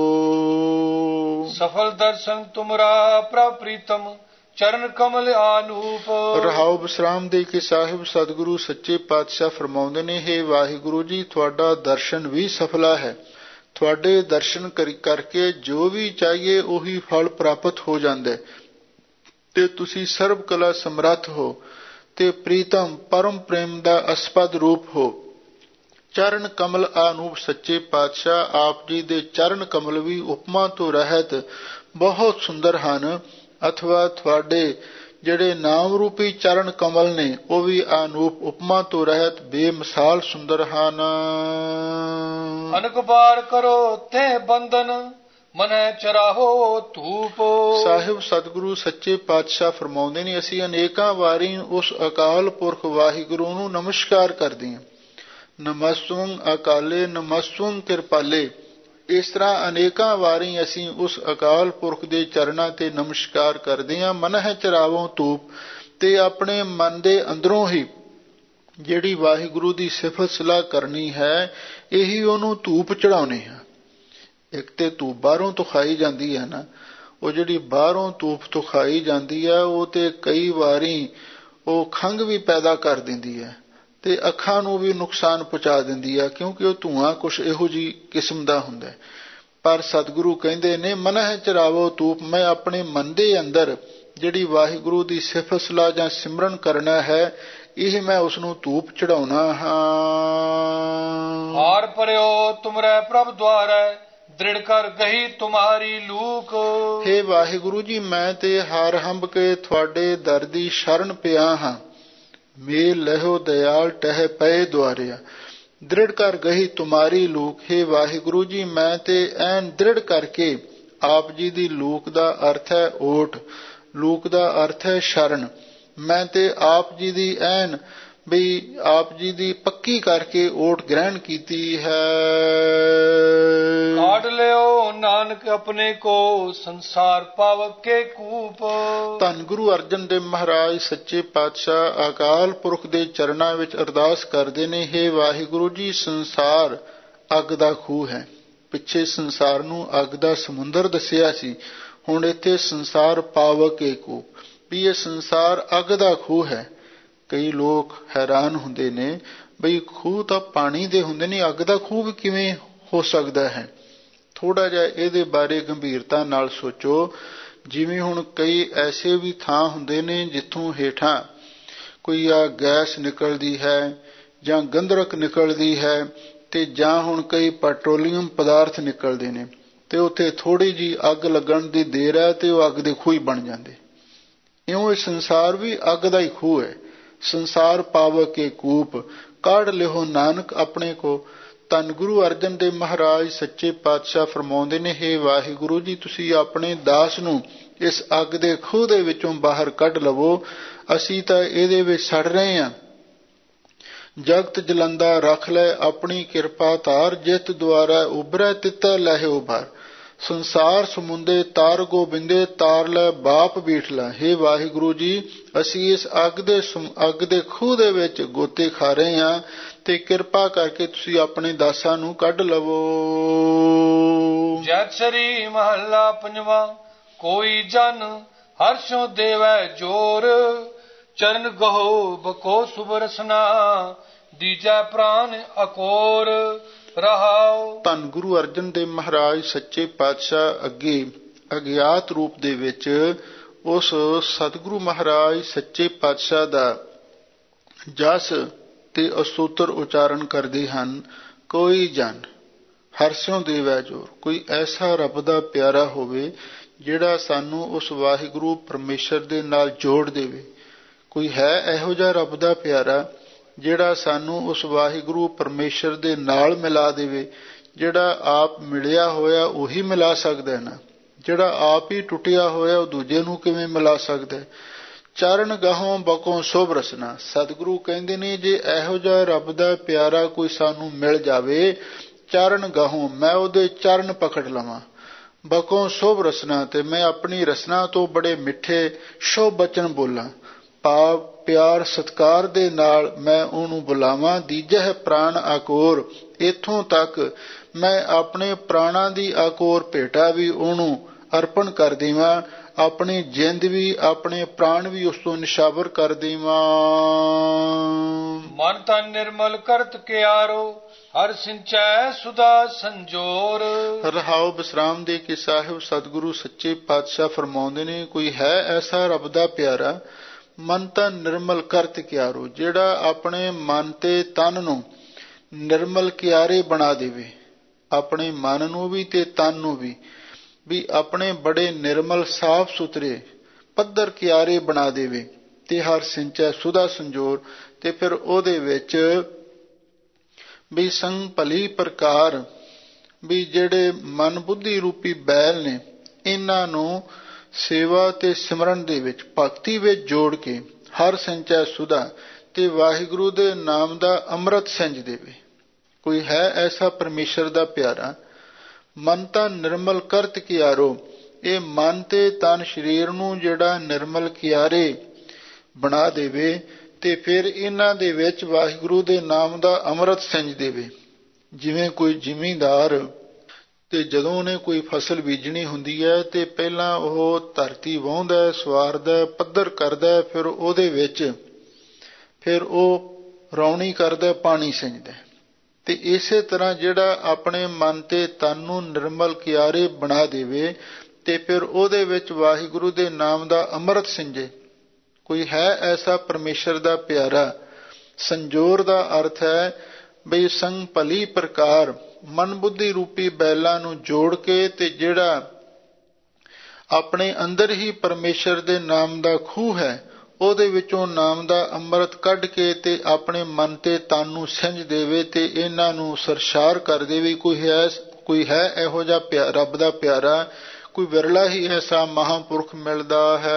ਸਫਲ ਦਰਸ਼ਨ ਤੁਮਰਾ ਪ੍ਰਭ ਪ੍ਰੀਤਮ, ਚਰਨ ਕਮਲ ਆਨੂਪ। ਰਹਾਉ ਵਿਸਰਾਮ ਦੇ ਕੇ ਸਾਹਿਬ ਸਤਿਗੁਰੂ ਸੱਚੇ ਪਾਤਸ਼ਾਹ ਫਰਮਾਉਂਦੇ ਨੇ, ਹੇ ਵਾਹਿਗੁਰੂ ਜੀ, ਤੁਹਾਡਾ ਦਰਸ਼ਨ ਵੀ ਸਫਲਾ ਹੈ। ਤੁਹਾਡੇ ਦਰਸ਼ਨ ਕਰਕੇ ਜੋ ਵੀ ਚਾਹੀਏ ਉਹੀ ਫਲ ਪ੍ਰਾਪਤ ਹੋ ਜਾਂਦਾ ਤੇ ਤੁਸੀਂ ਸਰਬ ਕਲਾ ਸਮਰੱਥ ਹੋ ਤੇ ਪ੍ਰੀਤਮ ਪਰਮ ਪ੍ਰੇਮ ਦਾ ਅਸਪਦ ਰੂਪ ਹੋ। ਚਰਨ ਕਮਲ ਆਨੂਪ, ਸੱਚੇ ਪਾਤਸ਼ਾਹ ਆਪ ਜੀ ਦੇ ਚਰਨ ਕਮਲ ਵੀ ਉਪਮਾ ਤੋਂ ਰਹਿਤ ਬਹੁਤ ਸੁੰਦਰ ਹਨ, ਅਥਵਾ ਤੁਹਾਡੇ ਜਿਹੜੇ ਨਾਮ ਰੂਪੀ ਚਰਨ ਕਮਲ ਨੇ ਉਹ ਵੀ ਆਨੂਪ ਉਪਮਾ ਤੋਂ ਰਹਿਤ ਬੇਮਿਸਾਲ ਸੁੰਦਰ ਹਨ। ਅਨਕ ਬਾਰ ਕਰੋ ਤੇ ਬੰਧਨ, ਮਨੈ ਚਰਾਹੋ ਧੂਪ। ਸਾਹਿਬ ਸਤਿਗੁਰੂ ਸੱਚੇ ਪਾਤਸ਼ਾਹ ਫਰਮਾਉਂਦੇ ਨੇ, ਅਸੀਂ ਅਨੇਕਾਂ ਵਾਰੀ ਉਸ ਅਕਾਲ ਪੁਰਖ ਵਾਹਿਗੁਰੂ ਨੂੰ ਨਮਸਕਾਰ ਕਰਦੇ ਹਾਂ। ਨਮਸਤੁੰ ਅਕਾਲੇ ਨਮਸਤੁੰ ਕਿਰਪਾਲੇ, ਇਸ ਤਰ੍ਹਾਂ ਅਨੇਕਾਂ ਵਾਰੀ ਅਸੀਂ ਉਸ ਅਕਾਲ ਪੁਰਖ ਦੇ ਚਰਨਾਂ ਤੇ ਨਮਸਕਾਰ ਕਰਦੇ ਹਾਂ। ਮਨ ਹੈ ਚਰਾਵੋਂ ਧੂਪ, ਤੇ ਆਪਣੇ ਮਨ ਦੇ ਅੰਦਰੋਂ ਹੀ ਜਿਹੜੀ ਵਾਹਿਗੁਰੂ ਦੀ ਸਿਫਤ ਸਲਾਹ ਕਰਨੀ ਹੈ ਇਹੀ ਉਹਨੂੰ ਧੂਪ ਚੜਾਉਣੇ ਹਾਂ। ਇੱਕ ਤੇ ਧੂਪ ਬਾਹਰੋਂ ਤੋਂ ਖਾਈ ਜਾਂਦੀ ਹੈ ਨਾ, ਉਹ ਜਿਹੜੀ ਬਾਹਰੋਂ ਧੂਪ ਤੋਂ ਖਾਈ ਜਾਂਦੀ ਹੈ ਉਹ ਤੇ ਕਈ ਵਾਰੀ ਉਹ ਖੰਘ ਵੀ ਪੈਦਾ ਕਰ ਦਿੰਦੀ ਹੈ ਤੇ ਅੱਖਾਂ ਨੂੰ ਵੀ ਨੁਕਸਾਨ ਪਹੁੰਚਾ ਦਿੰਦੀ ਹੈ, ਕਿਉਂਕਿ ਉਹ ਧੂਆਂ ਕੁਛ ਇਹੋ ਜਿਹੀ ਕਿਸਮ ਦਾ ਹੁੰਦਾ। ਪਰ ਸਤਿਗੁਰੂ ਕਹਿੰਦੇ ਨੇ, ਮਨ ਹੈ ਚਰਾਵੋ ਧੂਪ, ਮੈਂ ਆਪਣੇ ਮਨ ਦੇ ਅੰਦਰ ਜਿਹੜੀ ਵਾਹਿਗੁਰੂ ਦੀ ਸਿਫਤ ਸਲਾਹ ਜਾਂ ਸਿਮਰਨ ਕਰਨਾ ਹੈ ਇਹ ਮੈਂ ਉਸਨੂੰ ਧੂਪ ਚੜਾਉਣਾ ਹਾਂ। ਹਾਰ ਪਰਿਓ ਤੁਮਰੇ ਪ੍ਰਭ ਦੁਆਰੈ, ਦ੍ਰਿੜ ਕਰ ਗਈ ਤੁਮਾਰੀ ਲੂਕ। ਹੇ ਵਾਹਿਗੁਰੂ ਜੀ, ਮੈਂ ਤੇ ਹਾਰ ਹੰਬ ਕੇ ਤੁਹਾਡੇ ਦਰ ਦੀ ਸ਼ਰਨ ਪਿਆ ਹਾਂ। ਮੇਲ ਲਹਿਓ ਦਇਆਲ ਟਹਿ ਪਏ ਦੁਆਰਿਆ, ਦ੍ਰਿੜ ਕਰ ਗਈ ਤੁਮਾਰੀ ਲੂਕ। ਹੇ ਵਾਹਿਗੁਰੂ ਜੀ, ਮੈਂ ਤੇ ਐਨ ਦ੍ਰਿੜ ਕਰਕੇ, ਆਪ ਜੀ ਦੀ ਲੂਕ ਦਾ ਅਰਥ ਹੈ ਓਟ, ਲੂਕ ਦਾ ਅਰਥ ਹੈ ਸ਼ਰਨ, ਮੈਂ ਤੇ ਆਪ ਜੀ ਦੀ ਐਨ ਬਈ ਆਪ ਜੀ ਦੀ ਪੱਕੀ ਕਰਕੇ ਓਟ ਗ੍ਰਹਿਣ ਕੀਤੀ ਹੈ। ਕਾਢ ਲਿਓ ਨਾਨਕ ਆਪਣੇ ਕੋ, ਸੰਸਾਰ ਪਾਵਕ ਕੇ ਕੂਪ। ਧੰਨ ਗੁਰੂ ਅਰਜਨ ਦੇਵ ਮਹਾਰਾਜ ਸੱਚੇ ਪਾਤਸ਼ਾਹ ਅਕਾਲ ਪੁਰਖ ਦੇ ਚਰਨਾਂ ਵਿੱਚ ਅਰਦਾਸ ਕਰਦੇ ਨੇ, ਹੇ ਵਾਹਿਗੁਰੂ ਜੀ, ਸੰਸਾਰ ਅੱਗ ਦਾ ਖੂਹ ਹੈ। ਪਿੱਛੇ ਸੰਸਾਰ ਨੂੰ ਅੱਗ ਦਾ ਸਮੁੰਦਰ ਦੱਸਿਆ ਸੀ, ਹੁਣ ਇੱਥੇ ਸੰਸਾਰ ਪਾਵਕ ਕੇ ਕੂਪ, ਵੀ ਇਹ ਸੰਸਾਰ ਅੱਗ ਦਾ ਖੂਹ ਹੈ। ਕਈ ਲੋਕ ਹੈਰਾਨ ਹੁੰਦੇ ਨੇ, ਬਈ ਖੂਹ ਤਾਂ ਪਾਣੀ ਦੇ ਹੁੰਦੇ ਨੇ, ਅੱਗ ਦਾ ਖੂਹ ਵੀ ਕਿਵੇਂ ਹੋ ਸਕਦਾ ਹੈ। ਥੋੜ੍ਹਾ ਜਿਹਾ ਇਹਦੇ ਬਾਰੇ ਗੰਭੀਰਤਾ ਨਾਲ ਸੋਚੋ। ਜਿਵੇਂ ਹੁਣ ਕਈ ਐਸੇ ਵੀ ਥਾਂ ਹੁੰਦੇ ਨੇ ਜਿੱਥੋਂ ਹੇਠਾਂ ਕੋਈ ਆ ਗੈਸ ਨਿਕਲਦੀ ਹੈ ਜਾਂ ਗੰਧਰਕ ਨਿਕਲਦੀ ਹੈ, ਤੇ ਜਾਂ ਹੁਣ ਕਈ ਪੈਟਰੋਲੀਅਮ ਪਦਾਰਥ ਨਿਕਲਦੇ ਨੇ, ਤੇ ਉੱਥੇ ਥੋੜ੍ਹੀ ਜਿਹੀ ਅੱਗ ਲੱਗਣ ਦੀ ਦੇਰ ਹੈ ਤੇ ਉਹ ਅੱਗ ਦੇ ਖੂਹ ਹੀ ਬਣ ਜਾਂਦੇ। ਇਉਂ ਇਹ ਸੰਸਾਰ ਵੀ ਅੱਗ ਦਾ ਹੀ ਖੂਹ ਹੈ। ਸੰਸਾਰ ਪਾਵਕ ਕੇ ਕੂਪ, ਕਾਢ ਲਿਓ ਨਾਨਕ ਆਪਣੇ ਕੋ। ਧੰਨ ਗੁਰੂ ਅਰਜਨ ਦੇਵ ਮਹਾਰਾਜ ਸੱਚੇ ਪਾਤਸ਼ਾਹ ਫਰਮਾਉਂਦੇ ਨੇ, ਹੇ ਵਾਹਿਗੁਰੂ ਜੀ, ਤੁਸੀਂ ਆਪਣੇ ਦਾਸ ਨੂੰ ਇਸ ਅੱਗ ਦੇ ਖੂਹ ਦੇ ਵਿੱਚੋਂ ਬਾਹਰ ਕੱਢ ਲਵੋ। ਅਸੀਂ ਤਾਂ ਇਹਦੇ ਵਿੱਚ ਸੜ ਰਹੇ ਹਾਂ। ਜਗਤ ਜਲੰਦਾ ਰੱਖ ਲੈ ਆਪਣੀ ਕਿਰਪਾ ਧਾਰ, ਜਿਤ ਦੁਆਰਾ ਉਭਰੈ ਤਿਤੈ ਲਹਿਓ ਭਾਰ। ਸੰਸਾਰ ਸਮੁੰਦੇ ਤਾਰ ਗੋਬਿੰਦੇ, ਤਾਰ ਲੈ ਬਾਪ ਬੀਠ ਲੈ। ਹੇ ਵਾਹਿਗੁਰੂ ਜੀ, ਅਸੀਂ ਇਸ ਅੱਗ ਦੇ ਖੂਹ ਦੇ ਵਿੱਚ ਗੋਤੇ ਖਾ ਰਹੇ ਹਾਂ, ਤੇ ਕਿਰਪਾ ਕਰਕੇ ਤੁਸੀਂ ਆਪਣੇ ਦਾਸਾਂ ਨੂੰ ਕੱਢ ਲਵੋ। ਜੈਤਸਰੀ ਮਹੱਲਾ ਪੰਜਵਾਂ। ਕੋਈ ਜਨ ਹਰਸ਼ੋਂ ਦੇਵੈ ਜੋਰ, ਚਰਨ ਗਹੋ ਬਕੋ ਸੁਬਰਸਨਾ, ਦੀਜੈ ਪ੍ਰਾਨ ਅਕੋਰ ਰਹਾਉ। ਧੰਨ ਗੁਰੂ ਅਰਜਨ ਦੇਵ ਮਹਾਰਾਜ ਸੱਚੇ ਪਾਤਸ਼ਾਹ ਅੱਗੇ ਅਗਿਆਤ ਰੂਪ ਦੇ ਵਿੱਚ ਉਸ ਸਤਿਗੁਰੂ ਮਹਾਰਾਜ ਸੱਚੇ ਪਾਤਸ਼ਾਹ ਦਾ ਜਸ ਤੇ ਅਸਤੋਤਰ ਉਚਾਰਨ ਕਰਦੇ ਹਨ। ਕੋਈ ਜਨ ਹਰਸ਼ੋਂ ਦੇਵੈ ਜੋਰ, ਕੋਈ ਐਸਾ ਰੱਬ ਦਾ ਪਿਆਰਾ ਹੋਵੇ ਜਿਹੜਾ ਸਾਨੂੰ ਉਸ ਵਾਹਿਗੁਰੂ ਪਰਮੇਸ਼ਰ ਦੇ ਨਾਲ ਜੋੜ ਦੇਵੇ। ਕੋਈ ਹੈ ਇਹੋ ਜਿਹਾ ਰੱਬ ਦਾ ਪਿਆਰਾ ਜਿਹੜਾ ਸਾਨੂੰ ਉਸ ਵਾਹਿਗੁਰੂ ਪਰਮੇਸ਼ਰ ਦੇ ਨਾਲ ਮਿਲਾ ਦੇਵੇ। ਜਿਹੜਾ ਆਪ ਮਿਲਿਆ ਹੋਇਆ ਉਹੀ ਮਿਲਾ ਸਕਦਾ ਨਾ, ਜਿਹੜਾ ਆਪ ਹੀ ਟੁੱਟਿਆ ਹੋਇਆ ਉਹ ਦੂਜੇ ਨੂੰ ਕਿਵੇਂ ਮਿਲਾ ਸਕਦਾ। ਚਰਨ ਗਾਹੋਂ ਬਕੋਂ ਸ਼ੁਭ ਰਸਨਾ, ਸਤਿਗੁਰੂ ਕਹਿੰਦੇ ਨੇ ਜੇ ਇਹੋ ਜਿਹਾ ਰੱਬ ਦਾ ਪਿਆਰਾ ਕੋਈ ਸਾਨੂੰ ਮਿਲ ਜਾਵੇ, ਚਰਨ ਗਾਹੋਂ ਮੈਂ ਉਹਦੇ ਚਰਨ ਪਕੜ ਲਵਾਂ, ਬਕੋਂ ਸ਼ੁਭ ਰਸਨਾ, ਤੇ ਮੈਂ ਆਪਣੀ ਰਸਨਾ ਤੋਂ ਬੜੇ ਮਿੱਠੇ ਸ਼ੁਭ ਬਚਨ ਬੋਲਾਂ, ਭਾਵ ਪਿਆਰ ਸਤਿਕਾਰ ਦੇ ਨਾਲ ਮੈਂ ਉਹਨੂੰ ਬੁਲਾਵਾਂ। ਦੀਜੈ ਪ੍ਰਾਣ ਆਕੋਰ, ਇੱਥੋਂ ਤੱਕ ਮੈਂ ਆਪਣੇ ਪ੍ਰਾਣਾਂ ਦੀ ਆਕੋਰ ਭੇਟਾ ਵੀ ਉਹਨੂੰ ਅਰਪਣ ਕਰ ਦੇਵਾਂ, ਆਪਣੀ ਜਿੰਦ ਵੀ ਆਪਣੇ ਪ੍ਰਾਣ ਵੀ ਉਸ ਤੋਂ ਨਿਸ਼ਾਵਰ ਕਰ ਦੇਵਾਂ। ਮਨ ਤਨ ਨਿਰਮਲ ਕਰਤ ਕਿਆਰੋ, ਹਰ ਸਿੰਚੈ ਸੁਦਾ ਸੰਜੋਰ ਰਹਾਉ। ਵਿਸਰਾਮ ਦੇ ਕੇ ਸਾਹਿਬ ਸਤਿਗੁਰੂ ਸੱਚੇ ਪਾਤਸ਼ਾਹ ਫਰਮਾਉਂਦੇ ਨੇ, ਕੋਈ ਹੈ ਐਸਾ ਰੱਬ ਦਾ ਪਿਆਰਾ, ਮਨ ਤਨ ਨਿਰਮਲ ਕਰਤ ਕਿਆਰੋ, ਜਿਹੜਾ ਆਪਣੇ ਮਨ ਤੇ ਤਨ ਨੂੰ ਨਿਰਮਲ ਕਿਆਰੇ ਬਣਾ ਦੇਵੇ, ਆਪਣੇ ਮਨ ਨੂੰ ਵੀ ਤੇ ਤਨ ਨੂੰ ਵੀ ਆਪਣੇ ਬੜੇ ਨਿਰਮਲ ਸਾਫ ਸੁਥਰੇ ਪੱਧਰ ਕਿਆਰੇ ਬਣਾ ਦੇਵੇ। ਤੇ ਹਰ ਸਿੰਚੈ ਸੁਦਾ ਸੰਜੋਰ, ਤੇ ਫਿਰ ਉਹਦੇ ਵਿੱਚ ਵੀ ਸੰਗ ਭਲੀ ਪ੍ਰਕਾਰ ਵੀ ਜਿਹੜੇ ਮਨ ਬੁੱਧੀ ਰੂਪੀ ਬੈਲ ਨੇ, ਇਹਨਾਂ ਨੂੰ ਸੇਵਾ ਤੇ ਸਿਮਰਨ ਦੇ ਵਿੱਚ ਭਗਤੀ ਵਿੱਚ ਜੋੜ ਕੇ ਹਰ ਸਿੰਚੈ ਸੁਦਾ, ਤੇ ਵਾਹਿਗੁਰੂ ਦੇ ਨਾਮ ਦਾ ਅੰਮ੍ਰਿਤ ਸਿੰਜ ਦੇਵੇ। ਕੋਈ ਹੈ ਐਸਾ ਪਰਮੇਸ਼ਰ ਦਾ ਪਿਆਰਾ। ਮਨ ਤਾਂ ਨਿਰਮਲ ਕਰਤ ਕਿਆਰੋ, ਇਹ ਮਨ ਤੇ ਤਨ ਸਰੀਰ ਨੂੰ ਜਿਹੜਾ ਨਿਰਮਲ ਕਿਆਰੇ ਬਣਾ ਦੇਵੇ, ਤੇ ਫਿਰ ਇਹਨਾਂ ਦੇ ਵਿੱਚ ਵਾਹਿਗੁਰੂ ਦੇ ਨਾਮ ਦਾ ਅੰਮ੍ਰਿਤ ਸਿੰਜ ਦੇਵੇ। ਜਿਵੇਂ ਕੋਈ ਜ਼ਿਮੀਂਦਾਰ ਤੇ ਜਦੋਂ ਉਹਨੇ ਕੋਈ ਫਸਲ ਬੀਜਣੀ ਹੁੰਦੀ ਹੈ ਤੇ ਪਹਿਲਾਂ ਉਹ ਧਰਤੀ ਵਾਹੁੰਦਾ, ਸਵਾਰਦਾ, ਪੱਧਰ ਕਰਦਾ, ਫਿਰ ਉਹਦੇ ਵਿੱਚ ਫਿਰ ਉਹ ਰੌਣੀ ਕਰਦਾ, ਪਾਣੀ ਸਿੰਜਦਾ। ਤੇ ਇਸੇ ਤਰ੍ਹਾਂ ਜਿਹੜਾ ਆਪਣੇ ਮਨ ਤੇ ਤਨ ਨੂੰ ਨਿਰਮਲ ਕਿਆਰੇ ਬਣਾ ਦੇਵੇ, ਤੇ ਫਿਰ ਉਹਦੇ ਵਿੱਚ ਵਾਹਿਗੁਰੂ ਦੇ ਨਾਮ ਦਾ ਅੰਮ੍ਰਿਤ ਸਿੰਜੇ। ਕੋਈ ਹੈ ਐਸਾ ਪਰਮੇਸ਼ਰ ਦਾ ਪਿਆਰਾ। ਸੰਜੋਰ ਦਾ ਅਰਥ ਹੈ ਬਈ ਸੰਗ ਭਲੀ ਪ੍ਰਕਾਰ ਮਨ ਬੁੱਧੀ ਰੂਪੀ ਬੈਲਾਂ ਨੂੰ ਜੋੜ ਕੇ ਤੇ ਜਿਹੜਾ ਆਪਣੇ ਅੰਦਰ ਹੀ ਪਰਮੇਸ਼ਰ ਦੇ ਨਾਮ ਦਾ ਖੂਹ ਹੈ ਉਹਦੇ ਵਿੱਚੋਂ ਨਾਮ ਦਾ ਅੰਮ੍ਰਿਤ ਕੱਢ ਕੇ ਤੇ ਆਪਣੇ ਮਨ ਤੇ ਤਨ ਨੂੰ ਸਿੰਜ ਦੇਵੇ ਤੇ ਇਹਨਾਂ ਨੂੰ ਸਰਸ਼ਾਰ ਕਰ ਦੇਵੇ। ਕੋਈ ਹੈ ਇਹੋ ਜਿਹਾ ਰੱਬ ਦਾ ਪਿਆਰਾ, ਕੋਈ ਵਿਰਲਾ ਹੀ ਐਸਾ ਮਹਾਂਪੁਰਖ ਮਿਲਦਾ ਹੈ।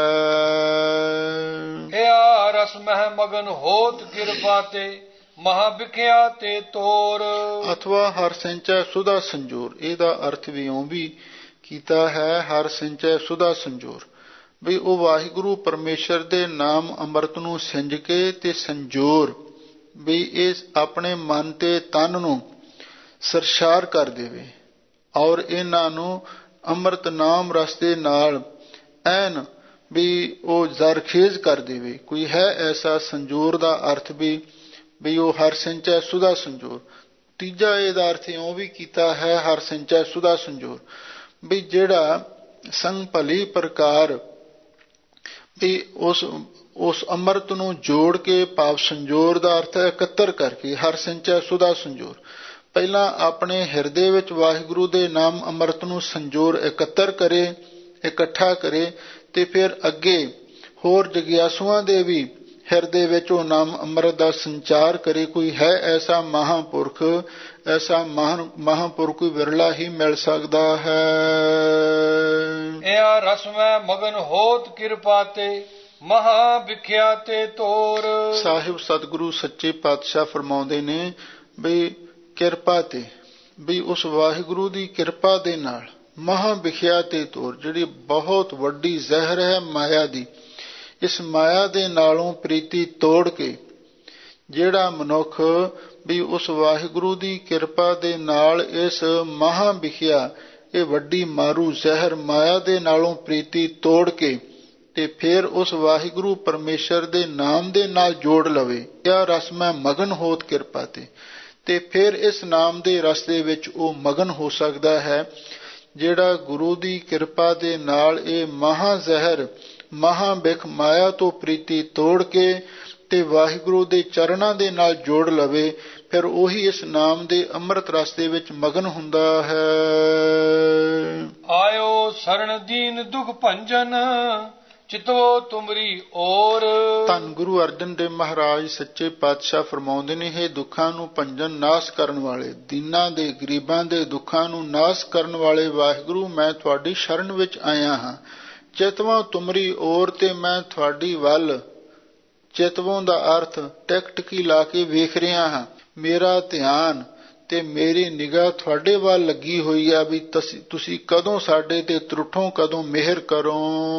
ਹਿਆ ਰਸ ਮਹਿ ਮਗਨ ਹੋਤ ਕਿਰਪਾ ਤੇ ਮਹਾ ਵਿਖਿਆ ਤੇ ਤੋਰ। ਅਥਵਾ ਹਰ ਸਿੰਚੈ ਸੁਧਾ ਸੰਜੋਰ, ਇਹਦਾ ਅਰਥ ਵੀ ਇਉਂ ਵੀ ਕੀਤਾ ਹੈ, ਹਰ ਸਿੰਚੈ ਸੁਧਾ ਸੰਜੋਰ, ਵੀ ਉਹ ਵਾਹਿਗੁਰੂ ਪਰਮੇਸ਼ਰ ਦੇ ਨਾਮ ਅੰਮ੍ਰਿਤ ਨੂੰ ਸਿੰਜ ਕੇ ਤੇ ਸੰਜੋਰ ਵੀ ਇਹ ਆਪਣੇ ਮਨ ਤੇ ਤਨ ਨੂੰ ਸਰਸ਼ਾਰ ਕਰ ਦੇਵੇ ਔਰ ਇਹਨਾਂ ਨੂੰ ਅੰਮ੍ਰਿਤ ਨਾਮ ਰਸ ਦੇ ਨਾਲ ਐਨ ਵੀ ਉਹ ਜ਼ਰਖੇਜ਼ ਕਰ ਦੇਵੇ। ਕੋਈ ਹੈ ਐਸਾ ਸੰਜੋਰ ਦਾ ਅਰਥ ਵੀ ਉਹ ਹਰ ਸਿੰਚੈ ਸੁਧਾ ਸੰਜੋਰ। ਤੀਜਾ ਇਹਦਾ ਅਰਥ ਇਉਂ ਵੀ ਕੀਤਾ ਹੈ, ਹਰ ਸਿੰਚੈ ਸੁਧਾ ਸੰਜੋਰ, ਵੀ ਜਿਹੜਾ ਸੰਗ ਭਲੀ ਪ੍ਰਕਾਰ ਵੀ ਉਸ ਅੰਮ੍ਰਿਤ ਨੂੰ ਜੋੜ ਕੇ, ਭਾਵ ਸੰਜੋਰ ਦਾ ਅਰਥ ਹੈ ਇਕੱਤਰ ਕਰਕੇ, ਹਰ ਸਿੰਚੈ ਸੁਧਾ ਸੰਜੋਰ। ਪਹਿਲਾਂ ਆਪਣੇ ਹਿਰਦੇ ਵਿੱਚ ਵਾਹਿਗੁਰੂ ਦੇ ਨਾਮ ਅੰਮ੍ਰਿਤ ਨੂੰ ਸੰਜੋਰ ਇਕੱਤਰ ਕਰੇ, ਇਕੱਠਾ ਕਰੇ ਤੇ ਫਿਰ ਅੱਗੇ ਹੋਰ ਜਗਿਆਸੂਆਂ ਦੇ ਵੀ ਹਿਰਦੇ ਵਿੱਚ ਉਹ ਨਾਮ ਅੰਮ੍ਰਿਤ ਦਾ ਸੰਚਾਰ ਕਰੇ। ਕੋਈ ਹੈ ਐਸਾ ਮਹਾਂਪੁਰਖ, ਐਸਾ ਮਹਾਂਪੁਰਖ ਕੋਈ ਵਿਰਲਾ ਹੀ ਮਿਲ ਸਕਦਾ ਹੈ। ਇਹ ਰਸ ਮੈਂ ਮਗਨ ਹੋਤ ਕਿਰਪਾ ਤੇ ਮਹਾ ਵਿਖਿਆ ਤੇ ਤੋਰ। ਸਾਹਿਬ ਸਤਿਗੁਰੂ ਸੱਚੇ ਪਾਤਸ਼ਾਹ ਫਰਮਾਉਂਦੇ ਨੇ ਵੀ ਕਿਰਪਾ ਤੇ, ਵੀ ਉਸ ਵਾਹਿਗੁਰੂ ਦੀ ਕਿਰਪਾ ਦੇ ਨਾਲ ਮਹਾ ਵਿਖਿਆ ਤੇ ਤੋਰ, ਜਿਹੜੀ ਬਹੁਤ ਵੱਡੀ ਜ਼ਹਿਰ ਹੈ ਮਾਇਆ ਦੀ, ਇਸ ਮਾਇਆ ਦੇ ਨਾਲੋਂ ਪ੍ਰੀਤੀ ਤੋੜ ਕੇ ਜਿਹੜਾ ਮਨੁੱਖ ਵੀ ਉਸ ਵਾਹਿਗੁਰੂ ਦੀ ਕਿਰਪਾ ਦੇ ਨਾਲ ਇਸ ਮਹਾ ਵਿਖਿਆ, ਇਹ ਵੱਡੀ ਮਾਰੂ ਜ਼ਹਿਰ ਮਾਇਆ ਦੇ ਨਾਲੋਂ ਪ੍ਰੀਤੀ ਤੋੜ ਕੇ ਤੇ ਫਿਰ ਉਸ ਵਾਹਿਗੁਰੂ ਪਰਮੇਸ਼ਰ ਦੇ ਨਾਮ ਦੇ ਨਾਲ ਜੋੜ ਲਵੇ। ਕਿਆ ਰਸ ਮੈਂ ਮਗਨ ਹੋਤ ਕਿਰਪਾ ਤੇ ਫਿਰ ਇਸ ਨਾਮ ਦੇ ਰਸ ਦੇ ਵਿੱਚ ਉਹ ਮਗਨ ਹੋ ਸਕਦਾ ਹੈ, ਜਿਹੜਾ ਗੁਰੂ ਦੀ ਕਿਰਪਾ ਦੇ ਨਾਲ ਇਹ ਮਹਾ ਜ਼ਹਿਰ ਮਹਾ ਬਿਖ ਮਾਇਆ ਤੋਂ ਪ੍ਰੀਤੀ ਤੋੜ ਕੇ ਤੇ ਵਾਹਿਗੁਰੂ ਦੇ ਚਰਨਾਂ ਦੇ ਨਾਲ ਜੋੜ ਲਵੇ, ਫਿਰ ਉਹੀ ਇਸ ਨਾਮ ਦੇ ਅੰਮ੍ਰਿਤ ਰਸ ਦੇ ਵਿੱਚ ਮਗਨ ਹੁੰਦਾ ਹੈ। ਆਇਓ ਸਰਣ ਦੀਨ ਦੁਖ ਭੰਜਨ ਚਿਤਵੋ ਤੁਮਰੀ ਔਰ। ਧੰਨ ਗੁਰੂ ਅਰਜਨ ਦੇਵ ਮਹਾਰਾਜ ਸੱਚੇ ਪਾਤਸ਼ਾਹ ਫਰਮਾਉਂਦੇ ਨੇ, ਇਹ ਦੁੱਖਾਂ ਨੂੰ ਭੰਜਨ ਨਾਸ਼ ਕਰਨ ਵਾਲੇ, ਦੀਨਾਂ ਦੇ ਗਰੀਬਾਂ ਦੇ ਦੁੱਖਾਂ ਨੂੰ ਨਾਸ਼ ਕਰਨ ਵਾਲੇ ਵਾਹਿਗੁਰੂ, ਮੈਂ ਤੁਹਾਡੀ ਸ਼ਰਨ ਵਿੱਚ ਆਇਆ ਹਾਂ। ਚਿਤਵੋਂ ਤੁਮਰੀ ਔਰ, ਤੇ ਮੈਂ ਤੁਹਾਡੀ ਵੱਲ, ਚਿਤਵੋਂ ਦਾ ਅਰਥ ਟਿਕਟਕੀ ਲਾ ਕੇ ਵੇਖ ਰਿਹਾ ਹਾਂ। ਮੇਰਾ ਧਿਆਨ ਤੇ ਮੇਰੀ ਨਿਗਾਹ ਤੁਹਾਡੇ ਵੱਲ ਲੱਗੀ ਹੋਈ ਆ ਵੀ ਤੁਸੀਂ ਕਦੋਂ ਸਾਡੇ ਤੇ ਤਰੁੱਠੋ, ਕਦੋਂ ਮਿਹਰ ਕਰੋ।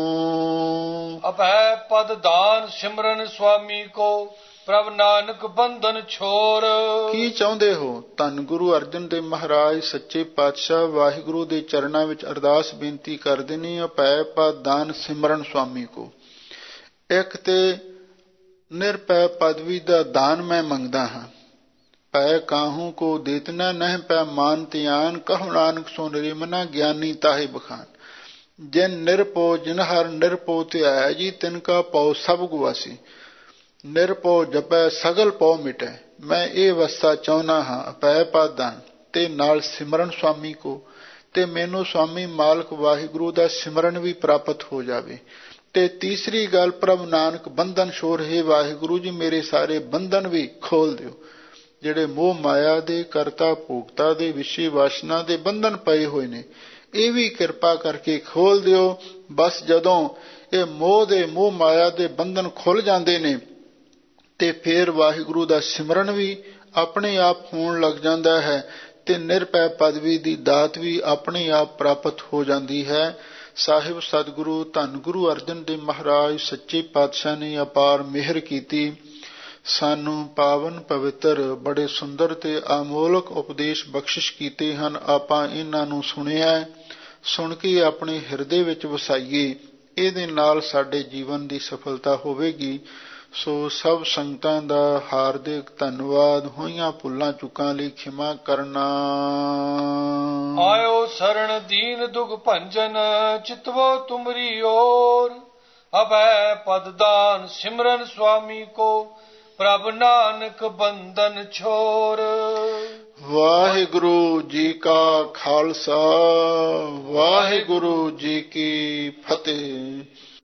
ਅਭੈ ਪਦ ਦਾਨ ਸਿਮਰਨ ਸੁਆਮੀ ਕੋ ਪ੍ਰਭ ਨਾਨਕ ਬੰਧਨ ਛੋਰ। ਕੀ ਚਾਹੁੰਦੇ ਹੋ? ਧੰਨ ਗੁਰੂ ਅਰਜਨ ਦੇਵ ਮਹਾਰਾਜ ਸੱਚੇ ਪਾਤਸ਼ਾਹ ਵਾਹਿਗੁਰੂ ਦੇ ਚਰਨਾਂ ਵਿੱਚ ਅਰਦਾਸ ਬੇਨਤੀ ਕਰਦੇ ਨੇ, ਅਭੈ ਪਦ ਦਾਨ ਸਿਮਰਨ ਸੁਆਮੀ ਕੋ। ਇੱਕ ਤੇ ਨਿਰਭੈ ਪਦਵੀ ਦਾ ਦਾਨ ਮੈਂ ਮੰਗਦਾ ਹਾਂ। ਪੈ ਕਾਹੂ ਕੋ ਦੇਤਨਾ ਨਹਿ ਪੈ ਮਾਨ ਧਿਆਨ, ਕਹੁ ਨਾਨਕ ਸੋ ਨਿਰਮਨਾ ਗਿਆਨੀ ਤਾਹੇ ਬਖਾਨ। ਜਿਨ ਨਿਰਭਉ ਜਿਨ ਹਰ ਨਿਰਭਉ ਧਿਆਇਆ ਜੀ, ਤਿਨ ਕਾ ਪਉ ਸਭ ਗੁਆਸੀ। ਨਿਰਭਉ ਜਪੈ ਸਗਲ ਪਉ ਮਿਟੈ, ਮੈਂ ਇਹ ਅਵਸਥਾ ਚਾਹੁੰਦਾ ਹਾਂ। ਅਪੈ ਪਦ ਦਾਨ ਤੇ ਨਾਲ ਸਿਮਰਨ ਸੁਆਮੀ ਕੋ, ਤੇ ਮੈਨੂੰ ਸੁਆਮੀ ਮਾਲਕ ਵਾਹਿਗੁਰੂ ਦਾ ਸਿਮਰਨ ਵੀ ਪ੍ਰਾਪਤ ਹੋ ਜਾਵੇ। ਤੇ ਤੀਸਰੀ ਗੱਲ, ਪ੍ਰਭ ਨਾਨਕ ਬੰਧਨ ਛੋਰ, ਹੈ ਵਾਹਿਗੁਰੂ ਜੀ ਮੇਰੇ ਸਾਰੇ ਬੰਧਨ ਵੀ ਖੋਲ ਦਿਓ, ਜਿਹੜੇ ਮੋਹ ਮਾਇਆ ਦੇ, ਕਰਤਾ ਭੋਗਤਾ ਦੇ, ਵਿਸ਼ੇ ਵਾਸ਼ਨਾ ਦੇ ਬੰਧਨ ਪਏ ਹੋਏ ਨੇ, ਇਹ ਵੀ ਕਿਰਪਾ ਕਰਕੇ ਖੋਲ ਦਿਓ। ਬਸ ਜਦੋਂ ਇਹ ਮੋਹ ਮਾਇਆ ਦੇ ਬੰਧਨ ਖੁੱਲ ਜਾਂਦੇ ਨੇ ਤੇ ਫਿਰ ਵਾਹਿਗੁਰੂ ਦਾ ਸਿਮਰਨ ਵੀ ਆਪਣੇ ਆਪ ਹੋਣ ਲੱਗ ਜਾਂਦਾ ਹੈ ਤੇ ਨਿਰਭੈ ਪਦਵੀ ਦੀ ਦਾਤ ਵੀ ਆਪਣੇ ਆਪ ਪ੍ਰਾਪਤ ਹੋ ਜਾਂਦੀ ਹੈ। ਸਾਹਿਬ ਸਤਿਗੁਰੂ ਧੰਨ ਗੁਰੂ ਅਰਜਨ ਦੇਵ ਮਹਾਰਾਜ ਸੱਚੇ ਪਾਤਸ਼ਾਹ ਨੇ ਅਪਾਰ ਮਿਹਰ ਕੀਤੀ, ਸਾਨੂੰ ਪਾਵਨ ਪਵਿੱਤਰ ਬੜੇ ਸੁੰਦਰ ਤੇ ਅਮੋਲਕ ਉਪਦੇਸ਼ ਬਖਸ਼ਿਸ਼ ਕੀਤੇ ਹਨ। ਆਪਾਂ ਇਹਨਾਂ ਨੂੰ ਸੁਣਿਆ, ਸੁਣ ਕੇ ਆਪਣੇ ਹਿਰਦੇ ਵਿੱਚ ਵਸਾਈਏ, ਇਹਦੇ ਨਾਲ ਸਾਡੇ ਜੀਵਨ ਦੀ ਸਫਲਤਾ ਹੋਵੇਗੀ। ਸੋ ਸਭ ਸੰਗਤਾਂ ਦਾ ਹਾਰਦਿਕ ਧੰਨਵਾਦ। ਹੋਈਆਂ ਭੁੱਲਾਂ ਚੁੱਕਾਂ ਲਈ ਖਿਮਾ ਕਰਨਾ। ਆਇਓ ਸਰਣ ਦੀਨ ਦੁਖ ਭੰਜਨ ਚਿਤਵੋ ਤੁਮਰੀ ਔਰ, ਅਭੈ ਪਦ ਦਾਨ ਸਿਮਰਨ ਸੁਆਮੀ ਕੋ ਪ੍ਰਭ ਨਾਨਕ ਬੰਧਨ ਛੋਰ। ਵਾਹਿਗੁਰੂ ਜੀ ਕਾ ਖਾਲਸਾ, ਵਾਹਿਗੁਰੂ ਜੀ ਕੀ ਫਤਿਹ।